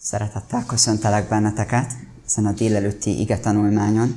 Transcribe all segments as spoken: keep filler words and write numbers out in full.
Szeretettel köszöntelek benneteket ezen a délelőtti ige tanulmányon.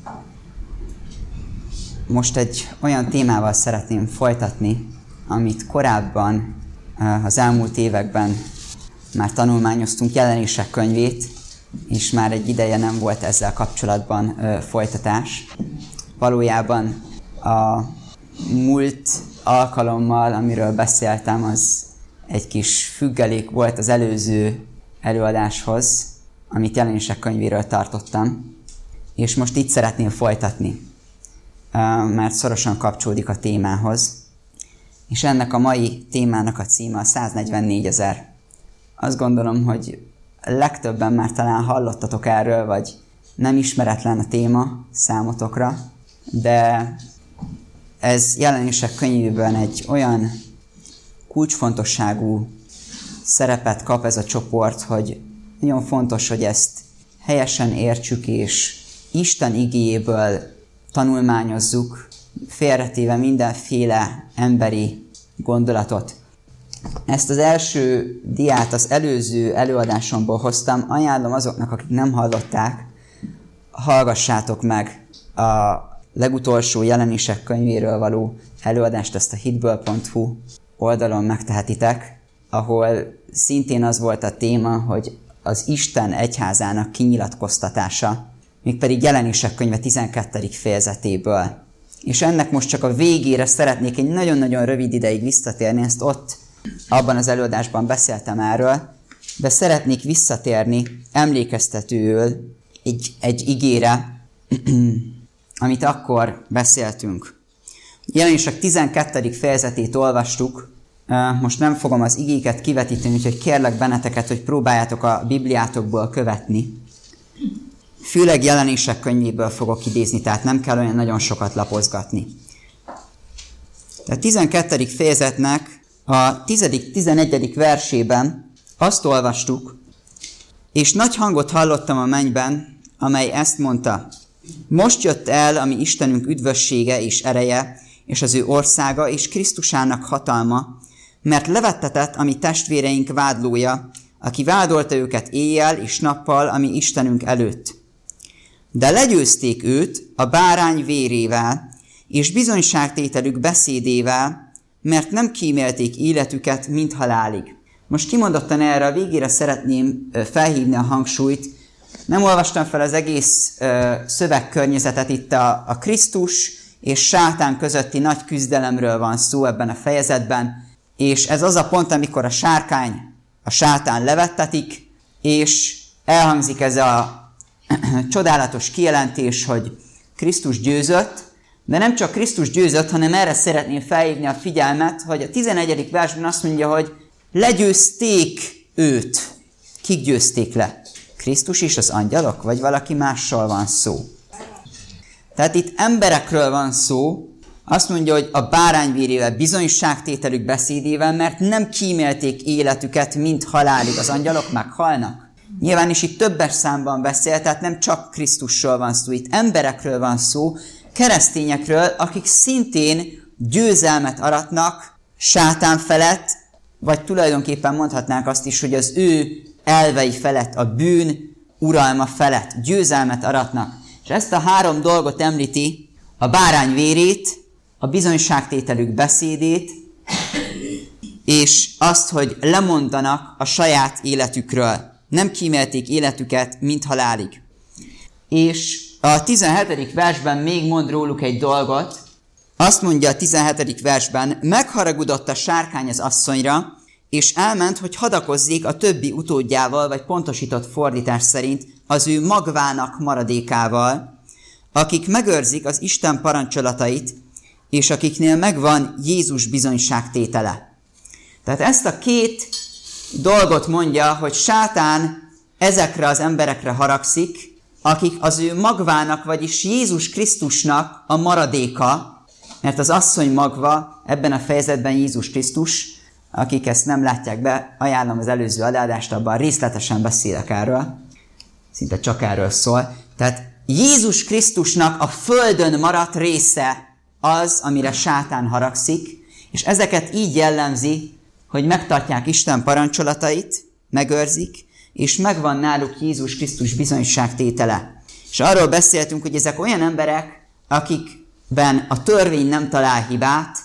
Most egy olyan témával szeretném folytatni, amit korábban az elmúlt években már tanulmányoztunk, Jelenések könyvét, és már egy ideje nem volt ezzel kapcsolatban folytatás. Valójában a múlt alkalommal, amiről beszéltem, az egy kis függelék volt az előző előadáshoz, amit Jelenések könyvéről tartottam, és most itt szeretném folytatni, mert szorosan kapcsolódik a témához. És ennek a mai témának a címe a száznegyvennégyezer. Azt gondolom, hogy legtöbben már talán hallottatok erről, vagy nem ismeretlen a téma számotokra, de ez Jelenések könyvében egy olyan kulcsfontosságú szerepet kap ez a csoport, hogy nagyon fontos, hogy ezt helyesen értsük, és Isten igéjéből tanulmányozzuk, félretéve mindenféle emberi gondolatot. Ezt az első diát az előző előadásomból hoztam, ajánlom azoknak, akik nem hallották, hallgassátok meg a legutolsó Jelenések könyvéről való előadást, ezt a hitből pont hu oldalon megtehetitek, ahol szintén az volt a téma, hogy az Isten egyházának kinyilatkoztatása, mégpedig Jelenések könyve tizenkettedik fejezetéből. És ennek most csak a végére szeretnék egy nagyon-nagyon rövid ideig visszatérni, ezt ott, abban az előadásban beszéltem erről, de szeretnék visszatérni emlékeztetőül egy, egy igére, amit akkor beszéltünk. Jelenések tizenkettedik fejezetét olvastuk, most nem fogom az igéket kivetíteni, úgyhogy kérlek benneteket, hogy próbáljátok a Bibliátokból követni. Főleg Jelenések könyvéből fogok idézni, tehát nem kell olyan nagyon sokat lapozgatni. A tizenkettedik fejezetnek a tizedik-tizenegyedik versében azt olvastuk, és nagy hangot hallottam a mennyben, amely ezt mondta: most jött el a mi Istenünk üdvössége és ereje, és az ő országa és Krisztusának hatalma, mert levettetett a mi testvéreink vádlója, aki vádolta őket éjjel és nappal a mi Istenünk előtt. De legyőzték őt a bárány vérével, és bizonyságtételük beszédével, mert nem kímélték életüket, mint halálig. Most kimondottan erre a végére szeretném felhívni a hangsúlyt. Nem olvastam fel az egész ö, szövegkörnyezetet, itt a, a Krisztus és sátán közötti nagy küzdelemről van szó ebben a fejezetben, és ez az a pont, amikor a sárkány, a sátán levettetik, és elhangzik ez a csodálatos kijelentés, hogy Krisztus győzött, de nem csak Krisztus győzött, hanem erre szeretném felhívni a figyelmet, hogy a tizenegyedik versben azt mondja, hogy legyőzték őt. Kik győzték le? Krisztus és az angyalok, vagy valaki mással van szó? Tehát itt emberekről van szó, azt mondja, hogy a bárányvérével, bizonyságtételük beszédével, mert nem kímélték életüket, mint halálig. Az angyalok meghalnak. Nyilván is itt többes számban beszél, tehát nem csak Krisztusról van szó, itt emberekről van szó, keresztényekről, akik szintén győzelmet aratnak sátán felett, vagy tulajdonképpen mondhatnánk azt is, hogy az ő elvei felett, a bűn uralma felett győzelmet aratnak. És ezt a három dolgot említi, a bárány vérét, a bizonyságtételük beszédét, és azt, hogy lemondanak a saját életükről. Nem kímélték életüket, mint halálig. És a tizenhetedik versben még mond róluk egy dolgot. Azt mondja a tizenhetedik versben: megharagudott a sárkány az asszonyra, és elment, hogy hadakozzék a többi utódjával, vagy pontosított fordítás szerint az ő magvának maradékával, akik megőrzik az Isten parancsolatait, és akiknél megvan Jézus bizonyságtétele. Tehát ezt a két dolgot mondja, hogy sátán ezekre az emberekre haragszik, akik az ő magvának, vagyis Jézus Krisztusnak a maradéka, mert az asszony magva ebben a fejezetben Jézus Krisztus, akik ezt nem látják be, ajánlom az előző adást, abban részletesen beszélek erről, szinte csak erről szól. Tehát Jézus Krisztusnak a földön maradt része az, amire sátán haragszik, és ezeket így jellemzi, hogy megtartják Isten parancsolatait, megőrzik, és megvan náluk Jézus Krisztus bizonyságtétele. És arról beszéltünk, hogy ezek olyan emberek, akikben a törvény nem talál hibát,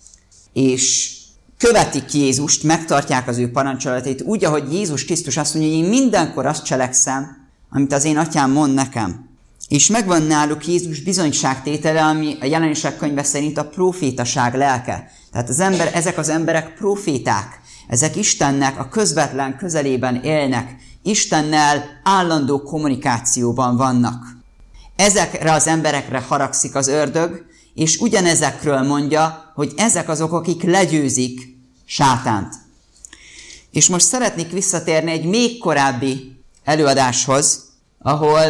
és követik Jézust, megtartják az ő parancsolatait, úgy, ahogy Jézus Krisztus azt mondja, hogy én mindenkor azt cselekszem, amit az én atyám mond nekem. És megvan náluk Jézus bizonyságtétele, ami a Jelenések könyve szerint a profétaság lelke. Tehát az ember, ezek az emberek proféták, ezek Istennek a közvetlen közelében élnek, Istennel állandó kommunikációban vannak. Ezekre az emberekre haragszik az ördög, és ugyanezekről mondja, hogy ezek azok, akik legyőzik sátánt. És most szeretnék visszatérni egy még korábbi előadáshoz, ahol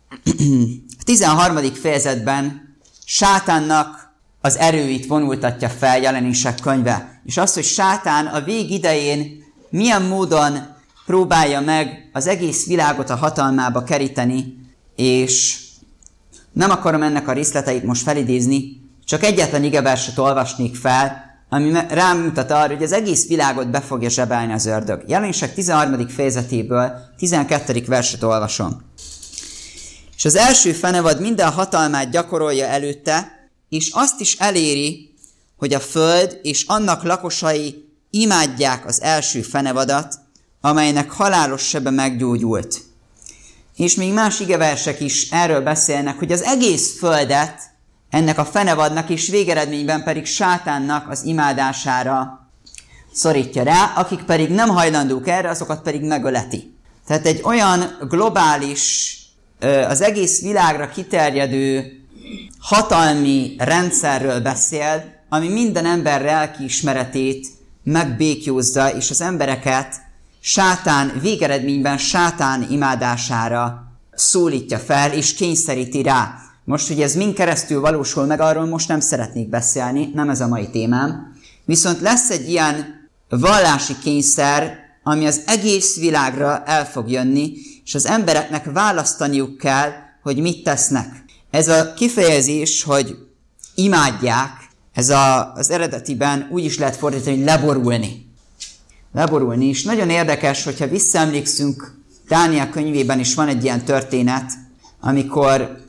a tizenharmadik fejezetben sátánnak az erőit vonultatja fel Jelenések könyve. És az, hogy sátán a vég idején milyen módon próbálja meg az egész világot a hatalmába keríteni, és nem akarom ennek a részleteit most felidézni, csak egyetlen igeverset olvasnék fel, ami rám mutat arra, hogy az egész világot be fogja zsebelni az ördög. Jelenések tizenharmadik fejezetéből tizenkettedik verset olvasom. És az első fenevad minden hatalmát gyakorolja előtte, és azt is eléri, hogy a föld és annak lakosai imádják az első fenevadat, amelynek halálos sebe meggyógyult. És még más igeversek is erről beszélnek, hogy az egész földet ennek a fenevadnak és végeredményben pedig sátánnak az imádására szorítja rá, akik pedig nem hajlandók erre, azokat pedig megöleti. Tehát egy olyan globális, az egész világra kiterjedő hatalmi rendszerről beszél, ami minden ember lelkiismeretét megbékjózza, és az embereket sátán, végeredményben sátán imádására szólítja fel, és kényszeríti rá. Most, hogy ez mind keresztül valósul meg, arról most nem szeretnék beszélni, nem ez a mai témám. Viszont lesz egy ilyen vallási kényszer, ami az egész világra el fog jönni, és az embereknek választaniuk kell, hogy mit tesznek. Ez a kifejezés, hogy imádják, ez a, az eredetiben úgy is lehet fordítani, hogy leborulni. Leborulni, és nagyon érdekes, hogyha visszaemlékszünk, Dániel könyvében is van egy ilyen történet, amikor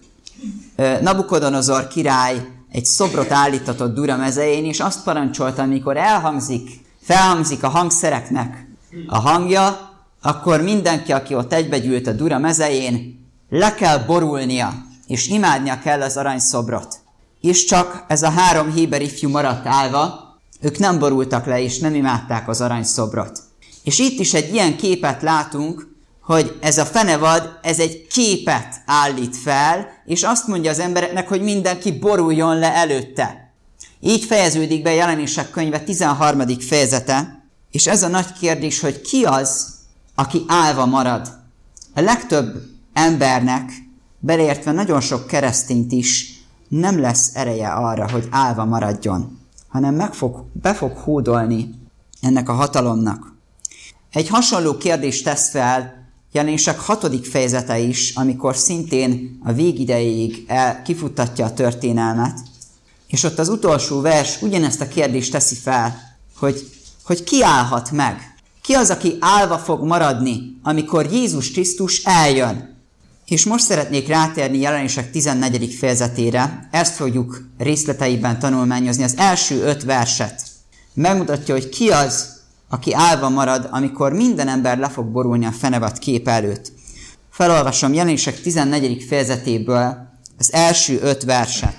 Nabukodonozor király egy szobrot állítatott Dura mezején, és azt parancsolta, amikor elhangzik, felhangzik a hangszereknek a hangja, akkor mindenki, aki ott egybegyűlt a Dura mezején, le kell borulnia, és imádnia kell az aranyszobrot. És csak ez a három héber ifjú maradt állva, ők nem borultak le, és nem imádták az aranyszobrot. És itt is egy ilyen képet látunk, hogy ez a fenevad, ez egy képet állít fel, és azt mondja az embereknek, hogy mindenki boruljon le előtte. Így fejeződik be Jelenések könyve tizenharmadik fejezete, és ez a nagy kérdés, hogy ki az, aki állva marad. A legtöbb embernek, beleértve nagyon sok keresztényt is, nem lesz ereje arra, hogy állva maradjon, hanem meg fog, be fog hódolni ennek a hatalomnak. Egy hasonló kérdést tesz fel Jelenések hatodik fejezete is, amikor szintén a végidejéig el, kifuttatja a történelmet, és ott az utolsó vers ugyanezt a kérdést teszi fel, hogy, hogy ki állhat meg? Ki az, aki állva fog maradni, amikor Jézus Krisztus eljön? És most szeretnék rátérni Jelenések tizennegyedik fejezetére, ezt fogjuk részleteiben tanulmányozni, az első öt verset. Megmutatja, hogy ki az, aki állva marad, amikor minden ember le fog borulni a fenevad kép előtt. Felolvasom Jelenések tizennegyedik fejezetéből az első öt verset,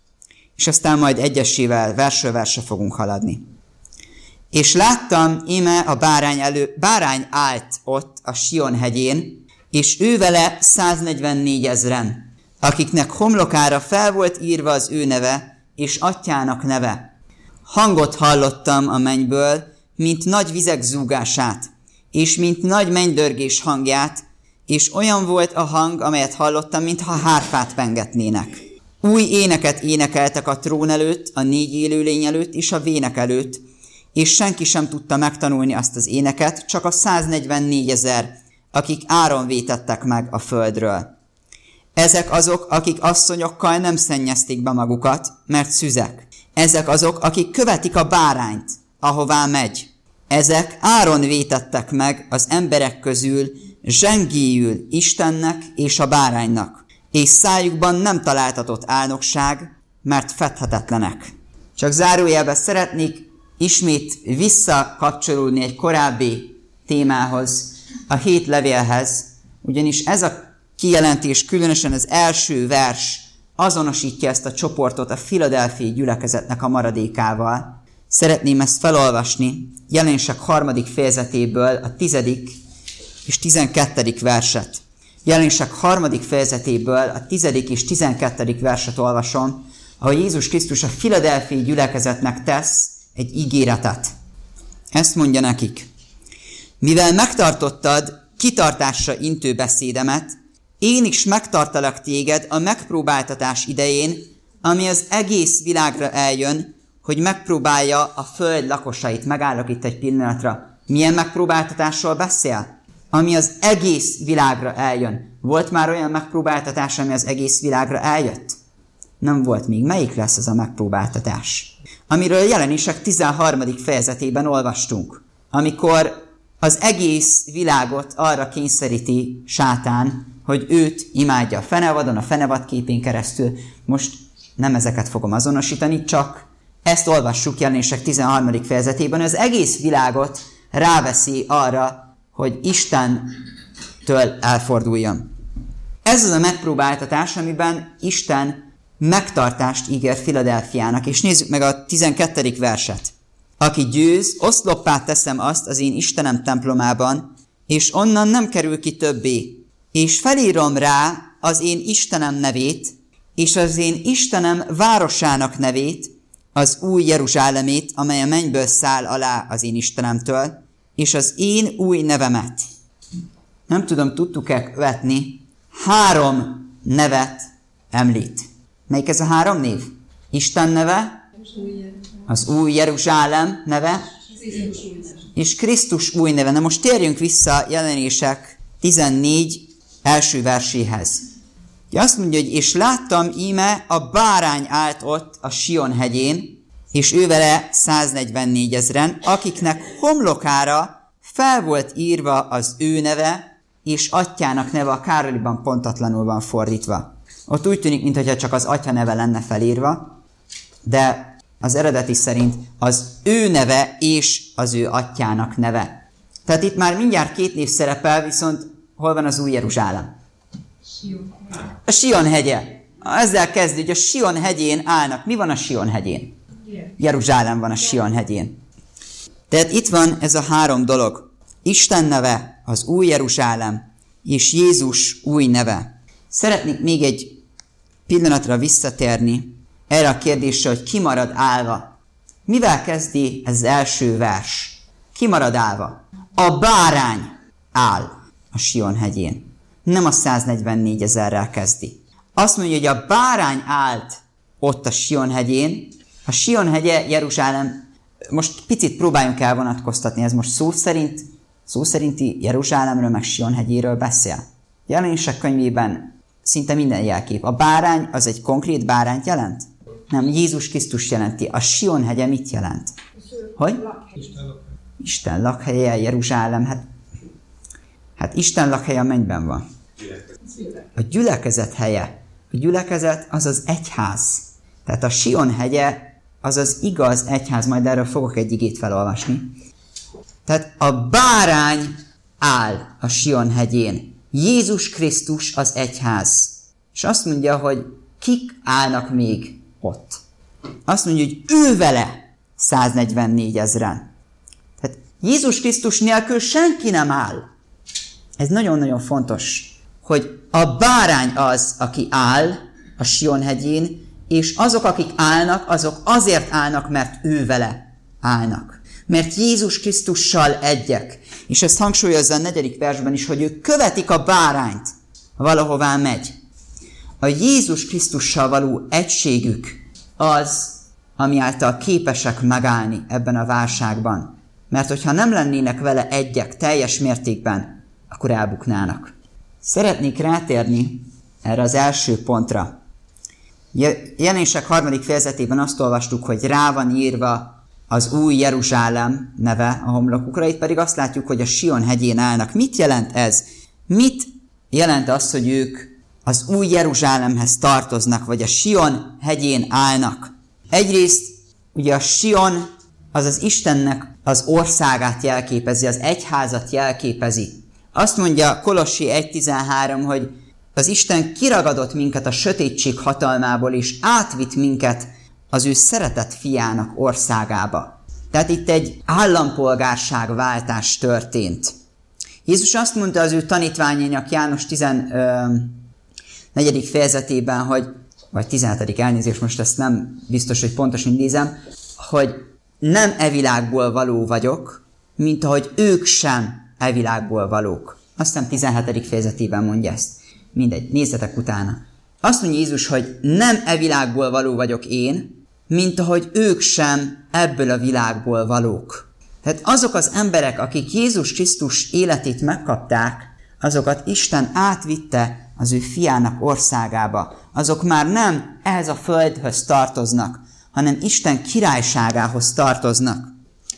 és aztán majd egyesével versről versre fogunk haladni. És láttam, íme a bárány, elő, bárány állt ott a Sion hegyén, és ő vele száznegyvennégy ezren, akiknek homlokára fel volt írva az ő neve, és atyának neve. Hangot hallottam a mennyből, mint nagy vizek zúgását, és mint nagy mennydörgés hangját, és olyan volt a hang, amelyet hallottam, mintha hárfát pengetnének. Új éneket énekeltek a trón előtt, a négy élőlény előtt és a vének előtt, és senki sem tudta megtanulni azt az éneket, csak a száznegyvennégy ezer, akik áron vétettek meg a földről. Ezek azok, akik asszonyokkal nem szennyezték be magukat, mert szüzek. Ezek azok, akik követik a bárányt, ahová megy. Ezek áron vétettek meg az emberek közül zsengéül Istennek és a báránynak, és szájukban nem találtatott álnokság, mert fedhetetlenek. Csak zárójelben szeretnék ismét visszakapcsolódni egy korábbi témához, a hét levélhez, ugyanis ez a kijelentés, különösen az első vers azonosítja ezt a csoportot a Philadelphia gyülekezetnek a maradékával. Szeretném ezt felolvasni, Jelenések harmadik fejezetéből a tizedik és tizenkettedik verset. Jelenések harmadik fejezetéből a tizedik és tizenkettedik verset olvasom, ahol Jézus Krisztus a Philadelphia gyülekezetnek tesz egy ígéretet. Ezt mondja nekik: mivel megtartottad kitartásra intő beszédemet, én is megtartalak téged a megpróbáltatás idején, ami az egész világra eljön, hogy megpróbálja a föld lakosait. Megállok itt egy pillanatra. Milyen megpróbáltatásról beszél? Ami az egész világra eljön. Volt már olyan megpróbáltatás, ami az egész világra eljött? Nem volt még. Melyik lesz ez a megpróbáltatás? Amiről Jelenések tizenharmadik fejezetében olvastunk. Amikor az egész világot arra kényszeríti sátán, hogy őt imádja a fenevadon, a fenevad képén keresztül. Most nem ezeket fogom azonosítani, csak ezt olvassuk Jelenések tizenharmadik fejezetében. Az egész világot ráveszi arra, hogy Istentől elforduljon. Ez az a megpróbáltatás, amiben Isten megtartást ígér Philadelphiának. És nézzük meg a tizenkettedik verset. Aki győz, oszloppá teszem azt az én Istenem templomában, és onnan nem kerül ki többé. És felírom rá az én Istenem nevét, és az én Istenem városának nevét, az új Jeruzsálemét, amely a mennyből száll alá az én Istenemtől, és az én új nevemet. Nem tudom, tudtuk-e vetni, három nevet említ. Melyik ez a három név? Isten neve, az új Jeruzsálem neve, és Krisztus új neve. Na most térjünk vissza Jelenések tizennégy első verséhez. Azt mondja, hogy és láttam íme a bárány állt ott a Sion hegyén, és ő vele száznegyvennégy ezren, akiknek homlokára fel volt írva az ő neve, és atyának neve, a Károliban pontatlanul van fordítva. Ott úgy tűnik, mintha csak az atya neve lenne felírva, de az eredeti szerint az ő neve és az ő atyának neve. Tehát itt már mindjárt két név szerepel, viszont hol van az új Jeruzsálem? A Sion hegye. Ezzel kezdő, hogy a Sion hegyén állnak. Mi van a Sion hegyén? Jeruzsálem van a Sion hegyén. Tehát itt van ez a három dolog. Isten neve, az új Jeruzsálem, és Jézus új neve. Szeretnék még egy pillanatra visszatérni erre a kérdésre, hogy ki marad állva. Mivel kezdi ez az első vers? Ki marad állva? A bárány áll a Sion hegyén. Nem a száznegyvennégy ezerrel kezdi. Azt mondja, hogy a bárány állt ott a Sion hegyén. A Sion hegye Jeruzsálem, most picit próbáljunk elvonatkoztatni, ez most szó szerint, szó szerinti Jeruzsálemről meg Sion hegyéről beszél. Jelenések könyvében szinte minden jelkép. A bárány az egy konkrét bárányt jelent? Nem, Jézus Krisztus jelenti. A Sion hegye mit jelent? Hogy? Isten lakhelye, Jeruzsálem, hát, hát Isten lakhelye a mennyben van. A gyülekezet helye. A gyülekezet az az egyház. Tehát a Sion hegye az az igaz egyház, majd erről fogok egy igét felolvasni. Tehát a bárány áll a Sion hegyén. Jézus Krisztus az egyház. És azt mondja, hogy kik állnak még ott. Azt mondja, hogy ő vele száznegyvennégy ezren. Tehát Jézus Krisztus nélkül senki nem áll. Ez nagyon-nagyon fontos, hogy a bárány az, aki áll a Sion hegyén, és azok, akik állnak, azok azért állnak, mert ő vele állnak. Mert Jézus Krisztussal egyek. És ezt hangsúlyozza a negyedik versben is, hogy ők követik a bárányt, valahová megy. A Jézus Krisztussal való egységük az, ami által képesek megállni ebben a válságban. Mert hogyha nem lennének vele egyek teljes mértékben, akkor elbuknának. Szeretnék rátérni erre az első pontra. Jelenések harmadik fejezetében azt olvastuk, hogy rá van írva az új Jeruzsálem neve a homlokukra, itt pedig azt látjuk, hogy a Sion hegyén állnak. Mit jelent ez? Mit jelent az, hogy ők az új Jeruzsálemhez tartoznak, vagy a Sion hegyén állnak? Egyrészt ugye a Sion az az Istennek az országát jelképezi, az egyházat jelképezi. Azt mondja Kolossi egy tizenhárom, hogy az Isten kiragadott minket a sötétség hatalmából, és átvitt minket az ő szeretett fiának országába. Tehát itt egy állampolgárságváltás történt. Jézus azt mondta az ő tanítványainak János tizennegyedik fejezetében, hogy, vagy tizenhetedik elnézést, most ezt nem biztos, hogy pontosan idézem, hogy nem e világból való vagyok, mint ahogy ők sem e világból valók. Azt hiszem tizenhetedik fejezetében mondja ezt. Mindegy, nézzetek utána. Azt mondja Jézus, hogy nem e világból való vagyok én, mint ahogy ők sem ebből a világból valók. Tehát azok az emberek, akik Jézus Krisztus életét megkapták, azokat Isten átvitte az ő fiának országába. Azok már nem ehhez a földhöz tartoznak, hanem Isten királyságához tartoznak.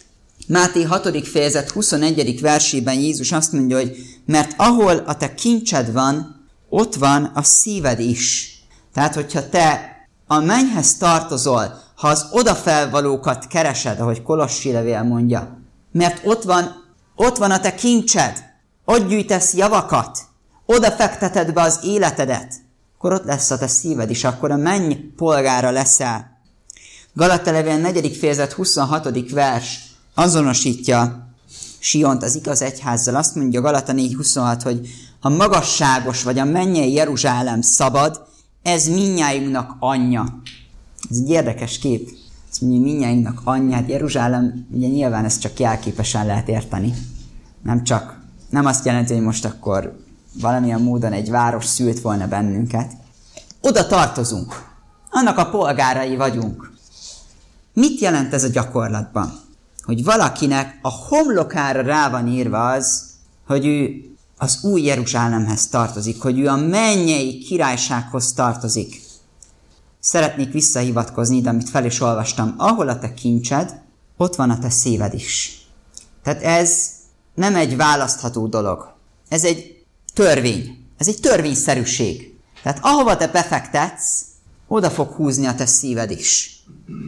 Máté hatodik fejezet huszonegyedik versében Jézus azt mondja, hogy mert ahol a te kincsed van, ott van a szíved is. Tehát, hogyha te a mennyhez tartozol, ha az odafelvalókat keresed, ahogy Kolossi levél mondja, mert ott van, ott van a te kincsed, ott gyűjtesz javakat, oda fekteted be az életedet, akkor ott lesz a te szíved is, akkor a menny polgára leszel. Galata levél negyedik fejezet huszonhatodik vers azonosítja Siont az igaz egyházzal. Azt mondja Galata négy huszonhat, hogy a magasságos vagy a mennyei Jeruzsálem szabad, ez mindnyájunknak anyja. Ez egy érdekes kép. Azt mondja, mindnyájunknak anyját. Jeruzsálem, ugye nyilván ezt csak jelképesen lehet érteni. Nem csak, nem azt jelenti, hogy most akkor valamilyen módon egy város szült volna bennünket. Oda tartozunk. Annak a polgárai vagyunk. Mit jelent ez a gyakorlatban? Hogy valakinek a homlokára rá van írva az, hogy ő az új Jeruzsálemhez tartozik, hogy ő a mennyei királysághoz tartozik. Szeretnék visszahivatkozni ide, amit fel is olvastam. Ahol a te kincsed, ott van a te szíved is. Tehát ez nem egy választható dolog. Ez egy törvény. Ez egy törvényszerűség. Tehát ahova te befektetsz, oda fog húzni a te szíved is.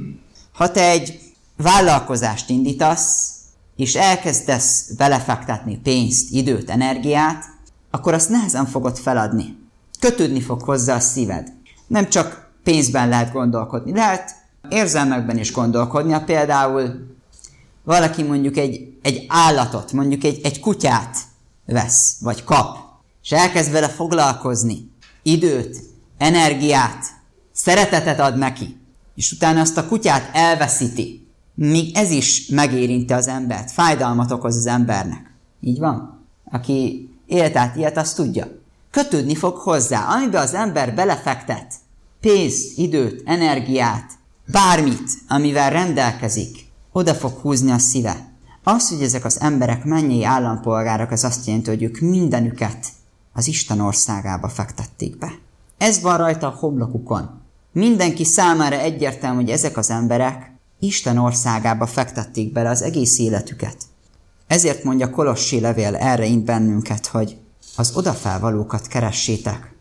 Ha te egy vállalkozást indítasz, és elkezdesz belefektetni pénzt, időt, energiát, akkor azt nehezen fogod feladni. Kötődni fog hozzá a szíved. Nem csak pénzben lehet gondolkodni, lehet érzelmekben is gondolkodni. Ha például valaki mondjuk egy, egy állatot, mondjuk egy, egy kutyát vesz, vagy kap, és elkezd vele foglalkozni, időt, energiát, szeretetet ad neki, és utána azt a kutyát elveszíti, míg ez is megérinti az embert, fájdalmat okoz az embernek. Így van? Aki élt át ilyet, azt tudja. Kötődni fog hozzá, amiben az ember belefektet pénzt, időt, energiát, bármit, amivel rendelkezik, oda fog húzni a szíve. Az, hogy ezek az emberek mennyei állampolgárok, az azt jelenti, hogy ők mindenüket az Isten országába fektették be. Ez van rajta a homlokukon. Mindenki számára egyértelmű, hogy ezek az emberek Isten országába fektették bele az egész életüket. Ezért mondja Kolossi levél erre int bennünket, hogy az odafelvalókat keressétek,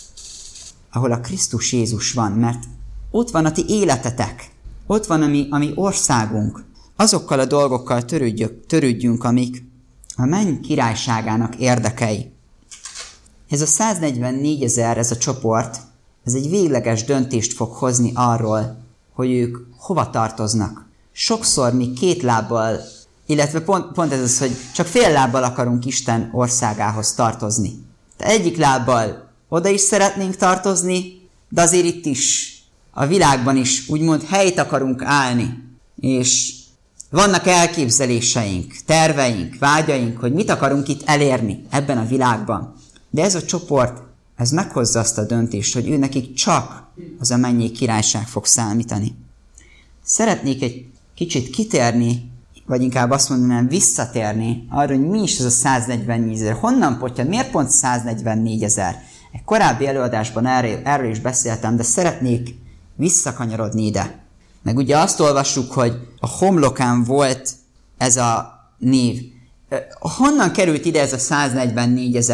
ahol a Krisztus Jézus van, mert ott van a ti életetek, ott van a mi, a mi országunk. Azokkal a dolgokkal törődjünk, törődjünk, amik a menny királyságának érdekei. Ez a száznegyvennégyezer, ez a csoport, ez egy végleges döntést fog hozni arról, hogy ők hova tartoznak. Sokszor mi két lábbal, illetve pont, pont ez az, hogy csak fél lábbal akarunk Isten országához tartozni. De egyik lábbal oda is szeretnénk tartozni, de azért itt is, a világban is úgymond helyt akarunk állni. És vannak elképzeléseink, terveink, vágyaink, hogy mit akarunk itt elérni ebben a világban. De ez a csoport, ez meghozza azt a döntést, hogy ő nekik csak az a mennyei királyság fog számítani. Szeretnék egy kicsit kitérni, vagy inkább azt mondanám visszatérni arra, hogy mi is ez a száznegyvennégyezer. Honnan potyad? Miért pont száznegyvennégyezer? Egy korábbi előadásban erről, erről is beszéltem, de szeretnék visszakanyarodni ide. Meg ugye azt olvassuk, hogy a homlokán volt ez a név. Honnan került ide ez a száznegyvennégyezer?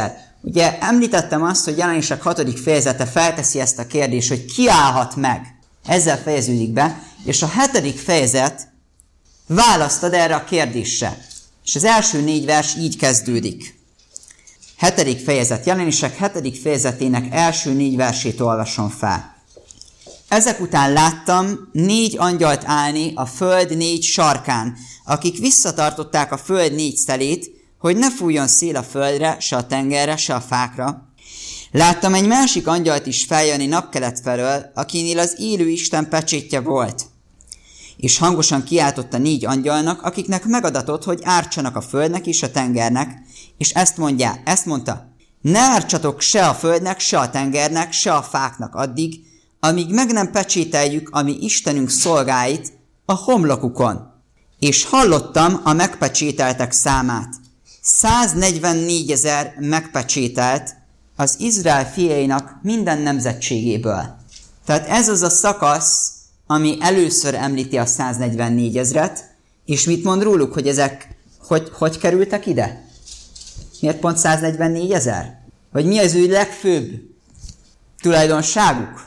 Ugye említettem azt, hogy Jelenések hatodik fejezete felteszi ezt a kérdést, hogy ki állhat meg. Ezzel fejeződik be, és a hetedik fejezet választ ad erre a kérdésre. És az első négy vers így kezdődik. Hetedik fejezet, Jelenések hetedik fejezetének első négy versét olvasom fel. Ezek után láttam négy angyalt állni a föld négy sarkán, akik visszatartották a föld négy szelét, hogy ne fújjon szél a földre, se a tengerre, se a fákra. Láttam egy másik angyalt is feljönni napkelet felől, akinél az élő Isten pecsétje volt. És hangosan kiáltott a négy angyalnak, akiknek megadatott, hogy ártsanak a földnek és a tengernek, és ezt mondja, ezt mondta, ne ártsatok se a földnek, se a tengernek, se a fáknak addig, amíg meg nem pecsételjük a mi Istenünk szolgáit a homlokukon. És hallottam a megpecsételtek számát. száznegyvennégyezer megpecsételt az Izrael fiainak minden nemzetségéből. Tehát ez az a szakasz, ami először említi a száznegyvennégyezret, és mit mond róluk, hogy ezek hogy, hogy kerültek ide? Miért pont száznegyvennégyezer? Vagy mi az ő legfőbb tulajdonságuk?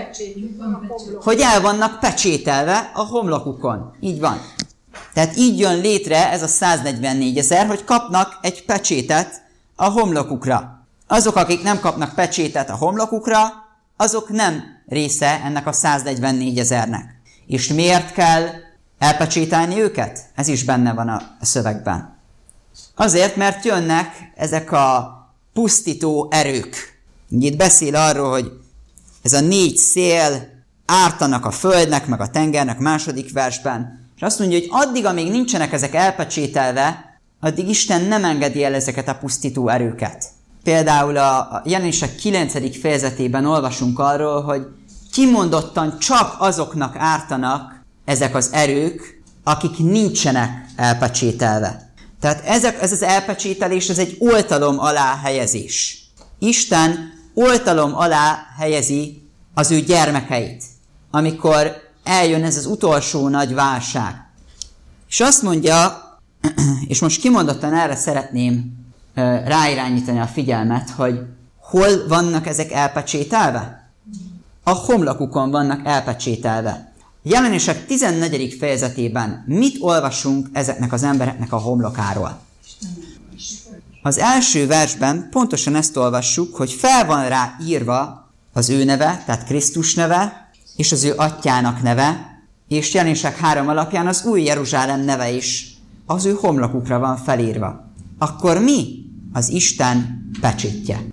Hogy el vannak pecsételve a homlokukon. Így van. Tehát így jön létre ez a száznegyvennégyezer, hogy kapnak egy pecsétet a homlokukra. Azok, akik nem kapnak pecsétet a homlokukra, azok nem része ennek a száznegyvennégyezernek. És miért kell elpecsételni őket? Ez is benne van a szövegben. Azért, mert jönnek ezek a pusztító erők. Itt beszél arról, hogy ez a négy szél ártanak a földnek, meg a tengernek második versben. És azt mondja, hogy addig, amíg nincsenek ezek elpecsételve, addig Isten nem engedi el ezeket a pusztító erőket. Például a Jelenések kilencedik fejezetében olvasunk arról, hogy kimondottan csak azoknak ártanak ezek az erők, akik nincsenek elpecsételve. Tehát ezek, ez az elpecsételés, ez egy oltalom alá helyezés. Isten oltalom alá helyezi az ő gyermekeit, amikor eljön ez az utolsó nagy válság. És azt mondja, és most kimondottan erre szeretném ráirányítani a figyelmet, hogy hol vannak ezek elpecsételve? A homlokukon vannak elpecsételve. Jelenések tizennegyedik fejezetében mit olvasunk ezeknek az embereknek a homlokáról? Az első versben pontosan ezt olvassuk, hogy fel van rá írva az ő neve, tehát Krisztus neve, és az ő atyának neve, és Jelenések három alapján az új Jeruzsálem neve is az ő homlokukra van felírva. Akkor mi az Isten pecsétje?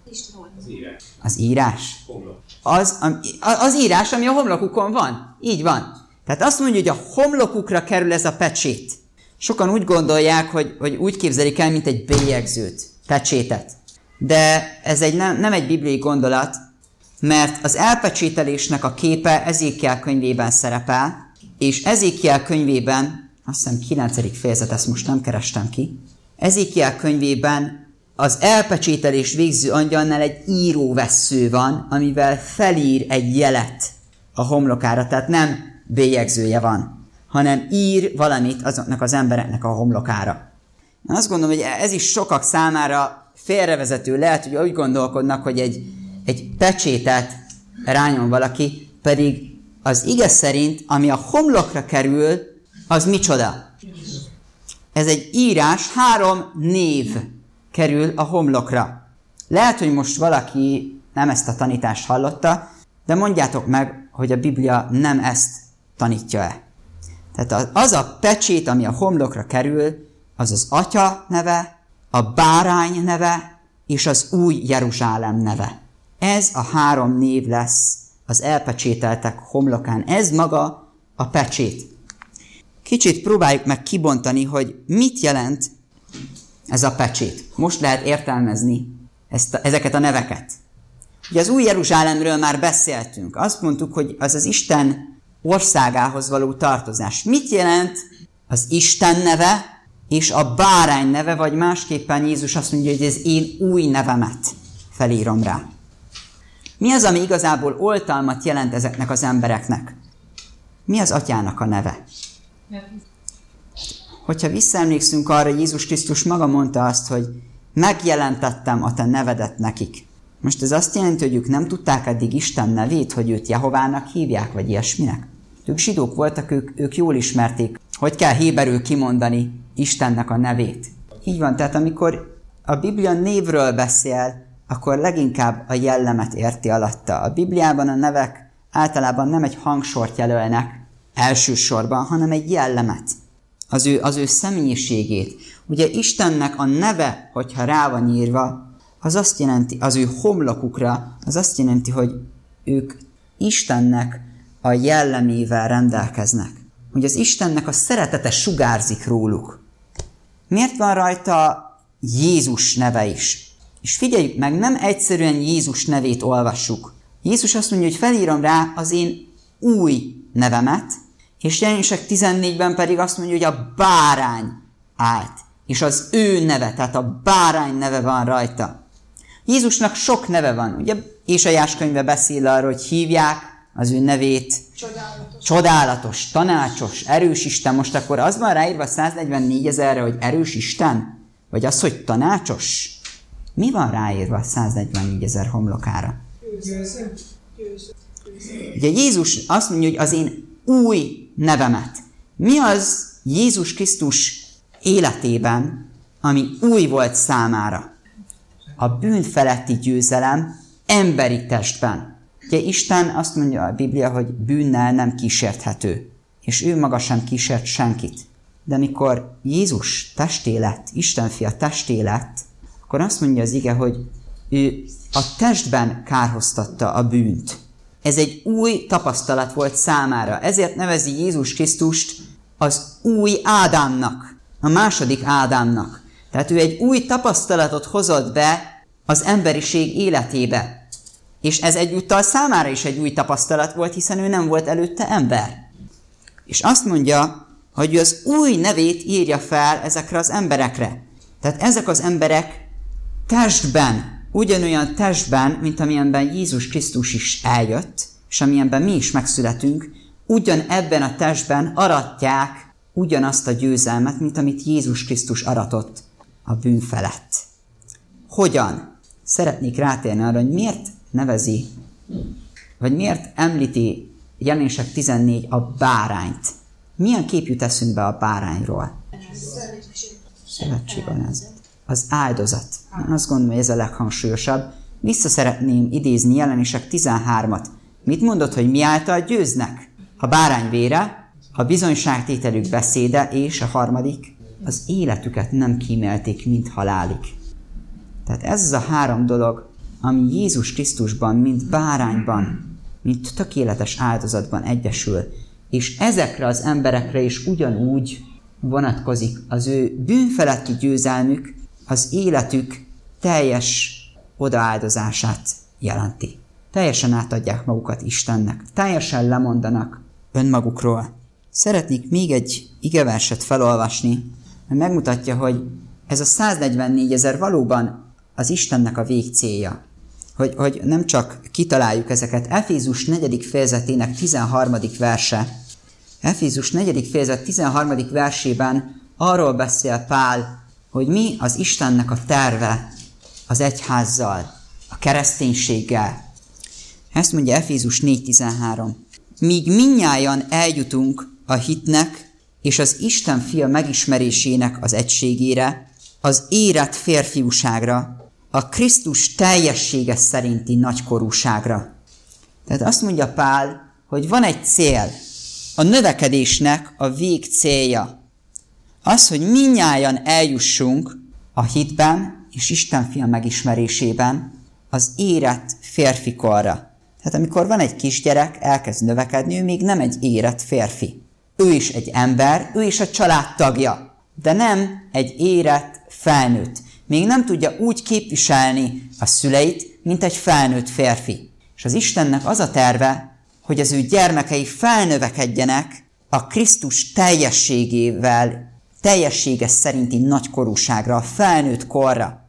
Az írás. Az, az írás, ami a homlokukon van. Így van. Tehát azt mondja, hogy a homlokukra kerül ez a pecsét. Sokan úgy gondolják, hogy, hogy úgy képzelik el, mint egy bélyegzőt, pecsétet. De ez egy, nem, nem egy bibliai gondolat, mert az elpecsételésnek a képe Ezékiel könyvében szerepel, és Ezékiel könyvében, azt hiszem kilencedik fejezet, ezt most nem kerestem ki, Ezékiel könyvében az elpecsételés végző angyalnál egy íróvessző van, amivel felír egy jelet a homlokára, tehát nem bélyegzője van, hanem ír valamit azoknak az embereknek a homlokára. Én azt gondolom, hogy ez is sokak számára félrevezető lehet, hogy úgy gondolkodnak, hogy egy, egy pecsétet rányom valaki, pedig az ige szerint, ami a homlokra kerül, az micsoda? Ez egy írás, három név kerül a homlokra. Lehet, hogy most valaki nem ezt a tanítást hallotta, de mondjátok meg, hogy a Biblia nem ezt tanítja-e. Tehát az a pecsét, ami a homlokra kerül, az az Atya neve, a Bárány neve, és az új Jeruzsálem neve. Ez a három név lesz az elpecsételtek homlokán. Ez maga a pecsét. Kicsit próbáljuk meg kibontani, hogy mit jelent ez a pecsét. Most lehet értelmezni ezt a, ezeket a neveket. Ugye az új Jeruzsálemről már beszéltünk. Azt mondtuk, hogy az az Isten országához való tartozás. Mit jelent az Isten neve és a Bárány neve, vagy másképpen Jézus azt mondja, hogy ez én új nevemet felírom rá. Mi az, ami igazából oltalmat jelent ezeknek az embereknek? Mi az Atyának a neve? Hogyha visszaemlékszünk arra, Jézus Krisztus maga mondta azt, hogy megjelentettem a te nevedet nekik. Most ez azt jelenti, hogy ők nem tudták eddig Isten nevét, hogy őt Jehovának hívják, vagy ilyesminek. Ők zsidók voltak, ők, ők jól ismerték, hogy kell héberül kimondani Istennek a nevét. Így van, tehát amikor a Biblia névről beszél, akkor leginkább a jellemet érti alatta. A Bibliában a nevek általában nem egy hangsort jelölnek elsősorban, hanem egy jellemet. Az ő, az ő személyiségét. Ugye Istennek a neve, hogyha rá van írva, az azt jelenti, az ő homlokukra, az azt jelenti, hogy ők Istennek a jellemével rendelkeznek. Hogy az Istennek a szeretete sugárzik róluk. Miért van rajta Jézus neve is? És figyeljük meg, nem egyszerűen Jézus nevét olvassuk. Jézus azt mondja, hogy felírom rá az én új nevemet, és Jelenések tizennégyben pedig azt mondja, hogy a bárány állt. És az ő neve, tehát a bárány neve van rajta. Jézusnak sok neve van. Ugye Ézsaiás könyve beszél arról, hogy hívják az ő nevét csodálatos, csodálatos tanácsos, erős Isten. Most akkor az van ráírva száznegyvennégyezer-re, hogy erős Isten? Vagy az, hogy tanácsos? Mi van ráírva száznegyvennégyezer homlokára? Ugye Jézus azt mondja, hogy az én új nevemet. Mi az Jézus Krisztus életében, ami új volt számára? A bűn feletti győzelem emberi testben. Ugye Isten azt mondja a Biblia, hogy bűnnel nem kísérthető, és ő maga sem kísért senkit. De mikor Jézus testé lett, Isten fia testé lett, akkor azt mondja az ige, hogy ő a testben kárhoztatta a bűnt. Ez egy új tapasztalat volt számára. Ezért nevezi Jézus Krisztust az új Ádámnak, a második Ádámnak. Tehát ő egy új tapasztalatot hozott be az emberiség életébe. És ez egyúttal számára is egy új tapasztalat volt, hiszen ő nem volt előtte ember. És azt mondja, hogy ő az új nevét írja fel ezekre az emberekre. Tehát ezek az emberek testben, ugyanolyan testben, mint amilyenben Jézus Krisztus is eljött, és amilyenben mi is megszületünk, ugyan ebben a testben aratják ugyanazt a győzelmet, mint amit Jézus Krisztus aratott a bűn felett. Hogyan? Szeretnék rátérni arra, hogy miért nevezi, vagy miért említi Jelenések tizennégy a bárányt. Milyen kép jut eszünkbe a bárányról? Szövetség az. Az áldozat. Én azt gondolom, hogy ez a leghangsúlyosabb. Vissza szeretném idézni Jelenések tizenhármat. Mit mondott, hogy mi által győznek? A bárány vére, a bizonyságtételük beszéde, és a harmadik, az életüket nem kímélték, mint halálig. Tehát ez az a három dolog, ami Jézus Krisztusban, mint bárányban, mint tökéletes áldozatban egyesül. És ezekre az emberekre is ugyanúgy vonatkozik az ő bűnfeletti győzelmük, az életük teljes odaáldozását jelenti. Teljesen átadják magukat Istennek, teljesen lemondanak önmagukról. Szeretnék még egy igeverset felolvasni, mert megmutatja, hogy ez a száznegyvennégyezer valóban az Istennek a végcélja. Hogy, hogy nem csak kitaláljuk ezeket. Efézus negyedik fejezetének tizenharmadik verse. Efézus negyedik fejezet tizenharmadik versében arról beszél Pál, hogy mi az Istennek a terve az egyházzal, a kereszténységgel. Ezt mondja Efézus négy tizenhárom. Míg mindnyájan eljutunk a hitnek és az Isten fia megismerésének az egységére, az érett férfiúságra, a Krisztus teljessége szerinti nagykorúságra. Tehát azt mondja Pál, hogy van egy cél, a növekedésnek a vég célja. Az, hogy mindnyájan eljussunk a hitben és Isten fia megismerésében az érett férfikorra. Tehát amikor van egy kisgyerek, elkezd növekedni, ő még nem egy érett férfi. Ő is egy ember, ő is a család tagja, de nem egy érett felnőtt. Még nem tudja úgy képviselni a szüleit, mint egy felnőtt férfi. És az Istennek az a terve, hogy az ő gyermekei felnövekedjenek a Krisztus teljességével, teljessége szerinti nagykorúságra, a felnőtt korra.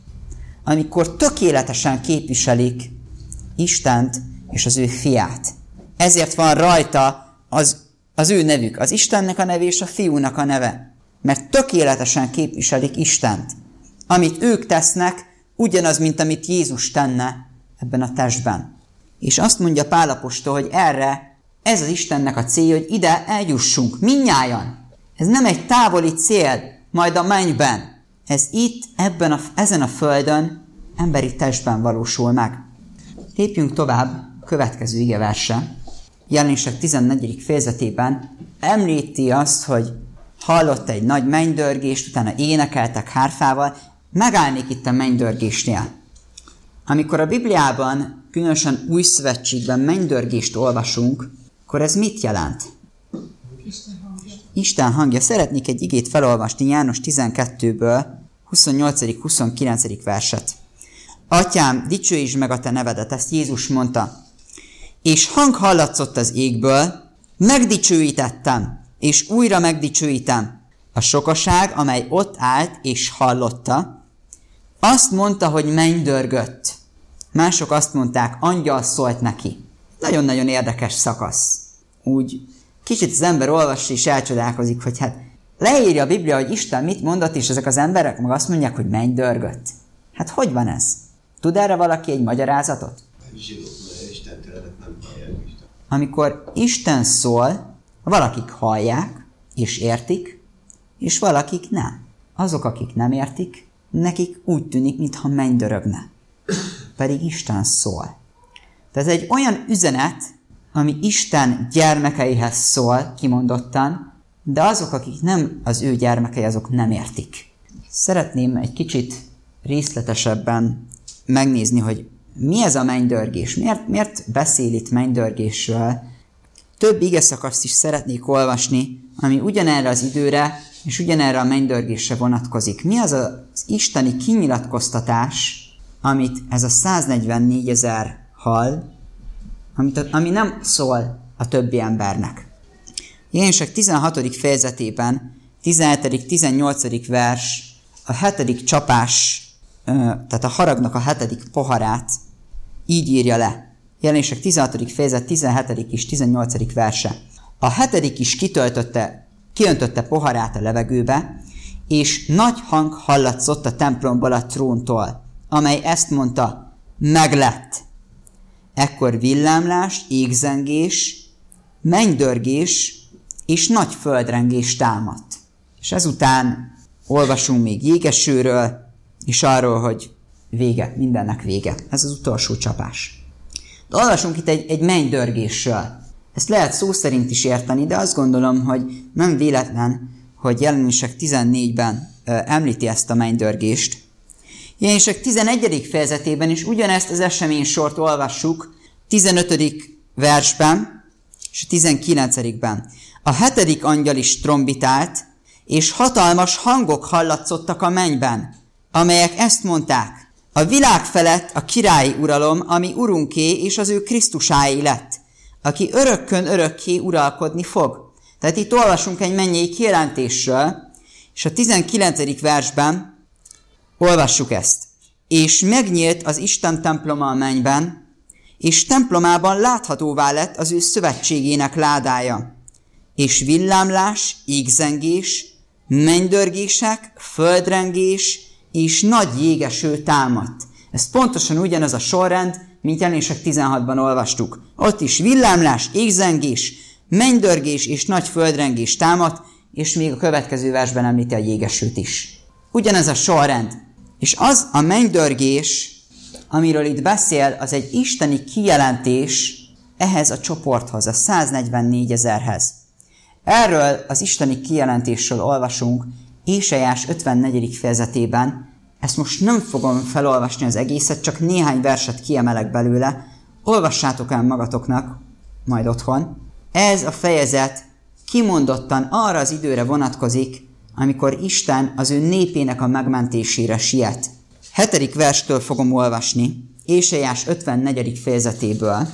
Amikor tökéletesen képviselik Istent és az ő fiát. Ezért van rajta az, az ő nevük, az Istennek a neve és a fiúnak a neve. Mert tökéletesen képviselik Istent. amit ők tesznek, ugyanaz, mint amit Jézus tenne ebben a testben. És azt mondja Pál apostol, hogy erre ez az Istennek a célja, hogy ide eljussunk, mindnyájan. Ez nem egy távoli cél, majd a mennyben. Ez itt, ebben a, ezen a földön, emberi testben valósul meg. Lépjünk tovább a következő igeverse. Jelenések tizennegyedik fejezetében említi azt, hogy hallott egy nagy mennydörgést, utána énekeltek hárfával. Megállnék itt a mennydörgésnél. Amikor a Bibliában, különösen új szövetségben mennydörgést olvasunk, akkor ez mit jelent? Isten hangja. Isten hangja. Szeretnék egy igét felolvasni János tizenkettőből, huszonnyolcadik-huszonkilencedik verset. Atyám, dicsőítsd meg a te nevedet, ezt Jézus mondta. És hang hallatszott az égből, megdicsőítettem, és újra megdicsőítem. A sokaság, amely ott állt és hallotta, azt mondta, hogy mennydörgött. Mások azt mondták, angyal szólt neki. Nagyon-nagyon érdekes szakasz. Úgy kicsit az ember olvassa és elcsodálkozik, hogy hát leírja a Biblia, hogy Isten mit mondott, és ezek az emberek meg azt mondják, hogy mennydörgött. Hát hogy van ez? Tud erre valaki egy magyarázatot? Amikor Isten szól, valakik hallják és értik, és valakik nem. Azok, akik nem értik, nekik úgy tűnik, mintha mennydörögne. Pedig Isten szól. Tehát ez egy olyan üzenet, ami Isten gyermekeihez szól, kimondottan, de azok, akik nem az ő gyermekei, azok nem értik. Szeretném egy kicsit részletesebben megnézni, hogy mi ez a mennydörgés? Miért, miért beszél itt mennydörgésről? Több igeszakaszt is szeretnék olvasni, ami ugyanerre az időre és ugyanerre a mennydörgésre vonatkozik. Mi az az isteni kinyilatkoztatás, amit ez a száznegyvennégyezer hall, amit, ami nem szól a többi embernek. Jelenések tizenhatodik fejezetében, tizenhetedik tizennyolcadik vers, a hetedik csapás, tehát a haragnak a hetedik poharát így írja le. Jelenések tizenhatodik fejezet, tizenhetedik és tizennyolcadik verse. A hetedik is kitöltötte, kiöntötte poharát a levegőbe, és nagy hang hallatszott a templomból a tróntól, amely ezt mondta, meglett. Ekkor villámlás, égzengés, mennydörgés és nagy földrengés támadt. És ezután olvasunk még jégesőről, és arról, hogy vége, mindennek vége. Ez az utolsó csapás. De olvasunk itt egy, egy mennydörgésről. Ezt lehet szó szerint is érteni, de azt gondolom, hogy nem véletlen, hogy Jelenések tizennégyben ö, említi ezt a mennydörgést. Jelenések tizenegyedik fejezetében is ugyanezt az eseménysort olvassuk, tizenötödik versben és a tizenkilencedikben. A hetedik angyal is trombitált, és hatalmas hangok hallatszottak a mennyben, amelyek ezt mondták, a világ felett a királyi uralom, ami urunké és az ő Krisztusáé lett, aki örökkön örökké uralkodni fog. Tehát itt olvasunk egy mennyei kijelentésről, és a tizenkilencedik versben olvassuk ezt. És megnyílt az Isten temploma a mennyben, és templomában láthatóvá lett az ő szövetségének ládája, és villámlás, égzengés, mennydörgések, földrengés és nagy jégeső támadt. Ez pontosan ugyanaz a sorrend, mint Jelenések tizenhatban olvastuk. Ott is villámlás, égzengés, mennydörgés és nagy földrengés támadt, és még a következő versben említi a jégesőt is. Ugyanez a sorrend. És az a mennydörgés, amiről itt beszél, az egy isteni kijelentés ehhez a csoporthoz, a száznegyvennégyezerhez. Erről az isteni kijelentésről olvasunk Ézsaiás ötvennegyedik fejezetében. Ezt most nem fogom felolvasni az egészet, csak néhány verset kiemelek belőle. Olvassátok el magatoknak, majd otthon. Ez a fejezet kimondottan arra az időre vonatkozik, amikor Isten az ő népének a megmentésére siet. Hetedik verstől fogom olvasni, Ézsaiás ötvennegyedik fejezetéből.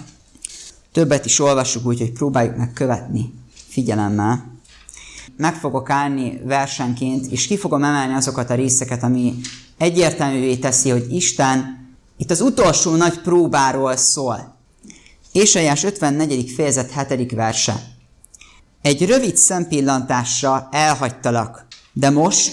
Többet is olvassuk, úgyhogy próbáljuk meg követni figyelemmel. Meg fogok állni versenként, és ki fogom emelni azokat a részeket, ami egyértelművé teszi, hogy Isten itt az utolsó nagy próbáról szól. Ézsaiás ötvennegyedik fejezet hetedik verse. Egy rövid szempillantásra elhagytalak, de most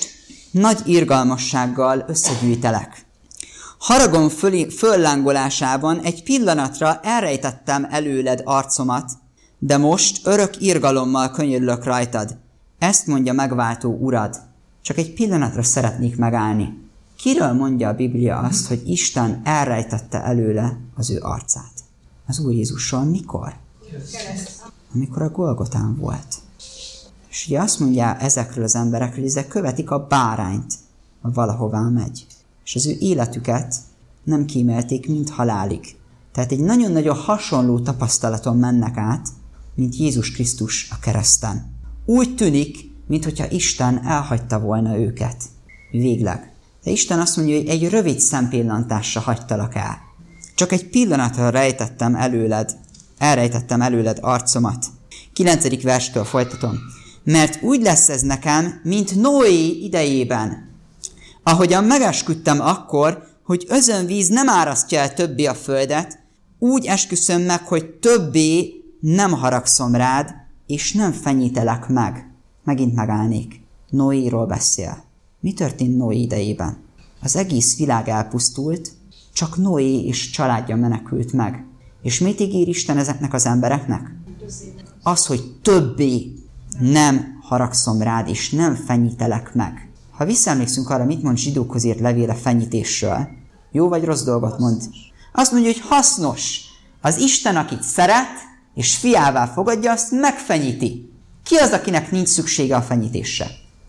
nagy irgalmassággal összegyűjtelek. Haragom föl, föllángolásában egy pillanatra elrejtettem előled arcomat, de most örök irgalommal könyörülök rajtad. Ezt mondja megváltó urad. Csak egy pillanatra szeretnék megállni. Kiről mondja a Biblia azt, hogy Isten elrejtette előle az ő arcát? Az Úr Jézusról mikor? Amikor a Golgotán volt. És ugye azt mondja ezekről az emberekről, hogy ezek követik a bárányt, ha valahová megy. És az ő életüket nem kímélték, mint halálig. Tehát egy nagyon-nagyon hasonló tapasztalaton mennek át, mint Jézus Krisztus a kereszten. Úgy tűnik, minthogyha Isten elhagyta volna őket. Végleg. De Isten azt mondja, hogy egy rövid szempillantásra hagytalak el. Csak egy pillanatra rejtettem előled, elrejtettem előled arcomat. Kilencedik verstől folytatom. Mert úgy lesz ez nekem, mint Noé idejében. Ahogyan megesküdtem akkor, hogy özönvíz nem árasztja el többé a földet, úgy esküszöm meg, hogy többé nem haragszom rád, és nem fenyítelek meg. Megint megállnék. Noéról beszél. Mi történt Noé idejében? Az egész világ elpusztult, csak Noé és családja menekült meg. És mit ígér Isten ezeknek az embereknek? Az, hogy többé nem haragszom rád, és nem fenyítelek meg. Ha visszaemlékszünk arra, mit mond zsidókhoz írt levéle fenyítésről, jó vagy rossz dolgot mond? Azt mondja, hogy hasznos. Az Isten, akit szeret, és fiává fogadja, azt megfenyíti. Ki az, akinek nincs szüksége a fenyítésre?